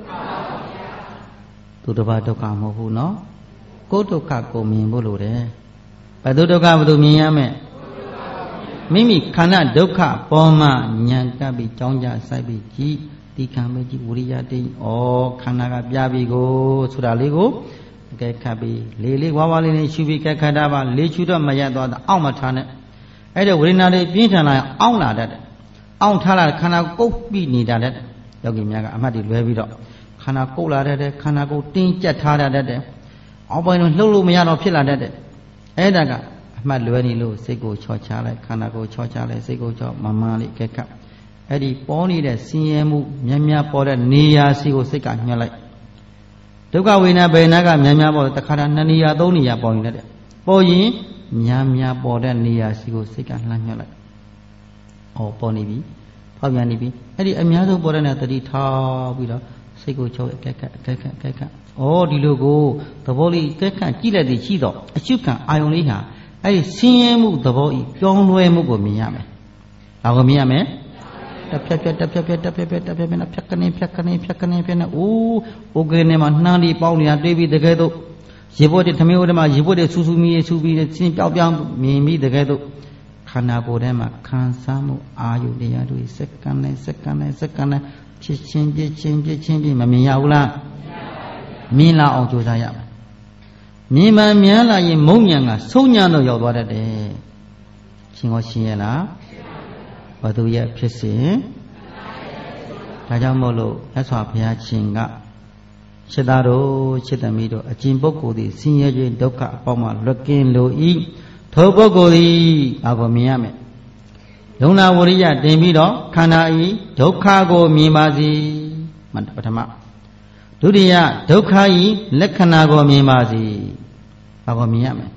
Speaker 1: သူတစ်ပါးဒုက္ခမဟုတ်ဘူးနော်ကိုယ်ဒုက္ခကိုမြင်ဖို့လိုတယ်ဘယ်သူဒုက္ခဘယ်သူမြင်ရမလဲမိမိခန္ဓာဒုက္ခပေါ်မှာဉာဏ်ကပ်ပြီးကြောင်းကြစိုက်ပြီးကြည့်ဒီခံမကြီးဝိရိယတိခန္ဓာကပြပြီကိုဆိုတာလေးကိုအကဲခတ်ပြီးလေးဝါးဝါးလေးရှုပြီးကဲခတ်တာပါလေးချူတော့မရသွားတာအောက်မထားနဲ့အဲ့ဒါဝေဒနာလေးပြင်းထန်လာရင်အောင့်လာတတ်တယ်အောင့်ထားလာခန္ဓာကုတ်ပြီးနေတတ်တယ်ယောဂီများကအမှတ်တွေလွဲပြီးတော့ခန္ဓာကုတ်လာတတ်တယ်ခန္ဓာကိုယ်တင်းကျပ်ထားတတ်တယ်အောက်ပိုင်းတော့လှုပ်လို့မရတော့ဖြစ်လာတတ်တယ်အဲ့ဒါကအမှတ်လွဲနေလို့စိတ်ကိုချောချလိုက်ခန္ဓာကိုယ်ချောချလိုက်စိတ်ကိုချောမမှန်လေးကဲခတ်အဲ့ဒီပေါ်နေတဲ့ဆင်းရဲမှုများပေါ်တဲ့နေရာစီကိုစိတ်ကညှက်လိုက်ဒုက္ခဝေဒနာဘယ်နာကများပေါ်တခါတည်း2နေရာ3နေရာပေါ်နေတယ်ပေါ်ရင်များပေါ်တဲ့နေရာစီကိုစိတ်ကလှမ်းညှက်လိုက်ပေါ်နေပြီဖောက်ပြန်နေပြီအဲ့ဒီအများဆုံးပေါ်တဲ့နေရာတတိထားပြီးတော့စိတ်ကိုချုပ်အကဲခတ်ဒီလိုကိုသဘောလေးကဲခတ်ကြည့်လိုက်သည်ရှိတော့အရှုခံအာယုံလေးဟာအဲ့ဒီဆင်းရဲမှုသဘောဤပြောင်းလဲမှုကိုမြင်ရမယ်ဘာကိုမြင်ရမလဲတက်ဖြတ်ဖြတ်နဲ့ဖြတ်ကနေနဲ့အိုးကနေမှာနှမ်းဒီပေါင်းနေတာတွေးပြီးတကယ်တော့ရေဘွက်တွေသမင်းဝတ်တွေမှာရေဘွက်တွေဆူမီဆူပြီးချင်းပြောင်းမြင်ပြီးတကယ်တော့ခန္ဓာကိုယ်ထဲမှာခံစားမှုအာယုတရားတွေစက္ကန့်နဲ့ဖြစ်ချင်းမမြင်ရဘူးလားမြင်လာအောင်ကြိုးစားရမယ်မြင်မှများလာရင်မုံညာကဆုံးညာတော့ရောက်သွားတတ်တယ်ရှင်ကိုရှင်းရလားဘသူရဲ့ဖြစ်စဉ်ဒါကြောင့်မို့လို့မြတ်စွာဘုရားရှင်ကရှစ်သားတို့ရှစ်သမီးတို့အကျင့်ပုဂ္ဂိုလ်သည်ဆင်းရဲခြင်းဒုက္ခအပေါင်းမှလွတ်ကင်းလို၏ထိုပုဂ္ဂိုလ်သည်ဘာကိုမြင်ရမလဲလုံလဝရိယတင်ပြီးတော့ခန္ဓာဤဒုက္ခကိုမြင်ပါစေပထမဒုတိယဒုက္ခဤလက္ခဏာကိုမြင်ပါစေဘာကိုမြင်ရမလဲ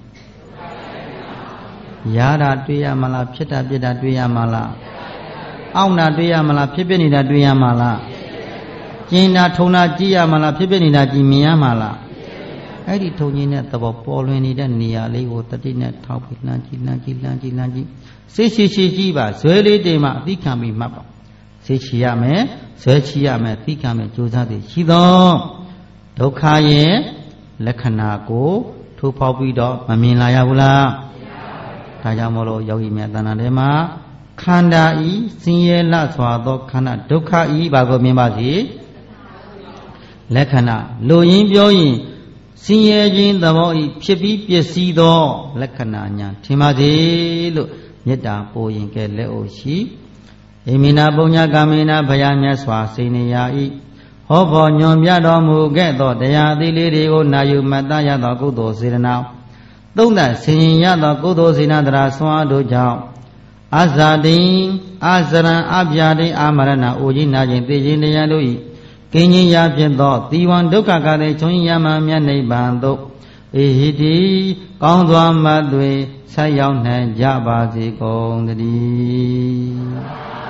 Speaker 1: ရတာတွေ့ရမလားဖြစ်တာပြစ်တာတွေ့ရမလားအောင့်တာတွေ့ရမလားဖြစ်ဖြစ်နေတာတွေ့ရမလားကျင်တာထုံတာကြည့်ရမလားဖြစ်ဖြစ်နေတာကြည့်မြင်ရမလားအဲ့ဒီထုံခြင်းနဲ့သဘောပေါ်လွင်နေတဲ့နေရာလေးကိုတတိနဲ့ထောက်ပြီးလှမ်းကြည့်စိတ်ရှိပါဇွဲလေးတိမ်မှအသိခံပြီးမှတ်ပါစိတ်ချရမယ်ဇွဲချရမယ်သိခံမယ်ကြိုးစားသည်ရှိသောဒုက္ခရဲ့လက္ခဏာကိုထိုးဖောက်ပြီးတော့မမြင်လာရဘူးလားဒါကြောင့်မို့လို့ယောဂီများတဏ္ဍာထဲမှာခန္ဓာဤဆင်းရဲလစွာသောခန္ဓာဒုက္ခဤဘာကိုမြင်ပါစေလက္ခဏာလိုရင်းပြောရင်ဆင်းရဲခြင်းသဘောဤဖြစ်ပြီးပျက်စီးသောလက္ခဏာညာထင်ပါစေလို့မေတ္တာပို့ရင်ကဲလက်အိုရှိဣမိနာပုညကာမေနာဘယာမြတ်စွာစိနေရာဤဟောဖို့ညွန်ပြတော်မူခဲ့သောတရားသီလေးတွေကိုနာယူမတ္တရသောကုသိုလ်စေတနာသုံးသဆင်ရင်ရသောကုသိုလ်စေနာတရာဆွမ်းတို့ကြောင့်အဇာတိအာဇရံအပြာတိအာမရဏအိုကြီးနာခြင်းသိခြင်းတရားတို့ဤကင်းခြင်းရာဖြစ်သောသီဝံဒုက္ခကတဲ့ချုံရမမြတ်နိဗ္ဗာန်သို့ဧဟိတိကောင်းစွာမသွေဆက်ရောက်နိုင်ကြပါစေကုန်သတည်း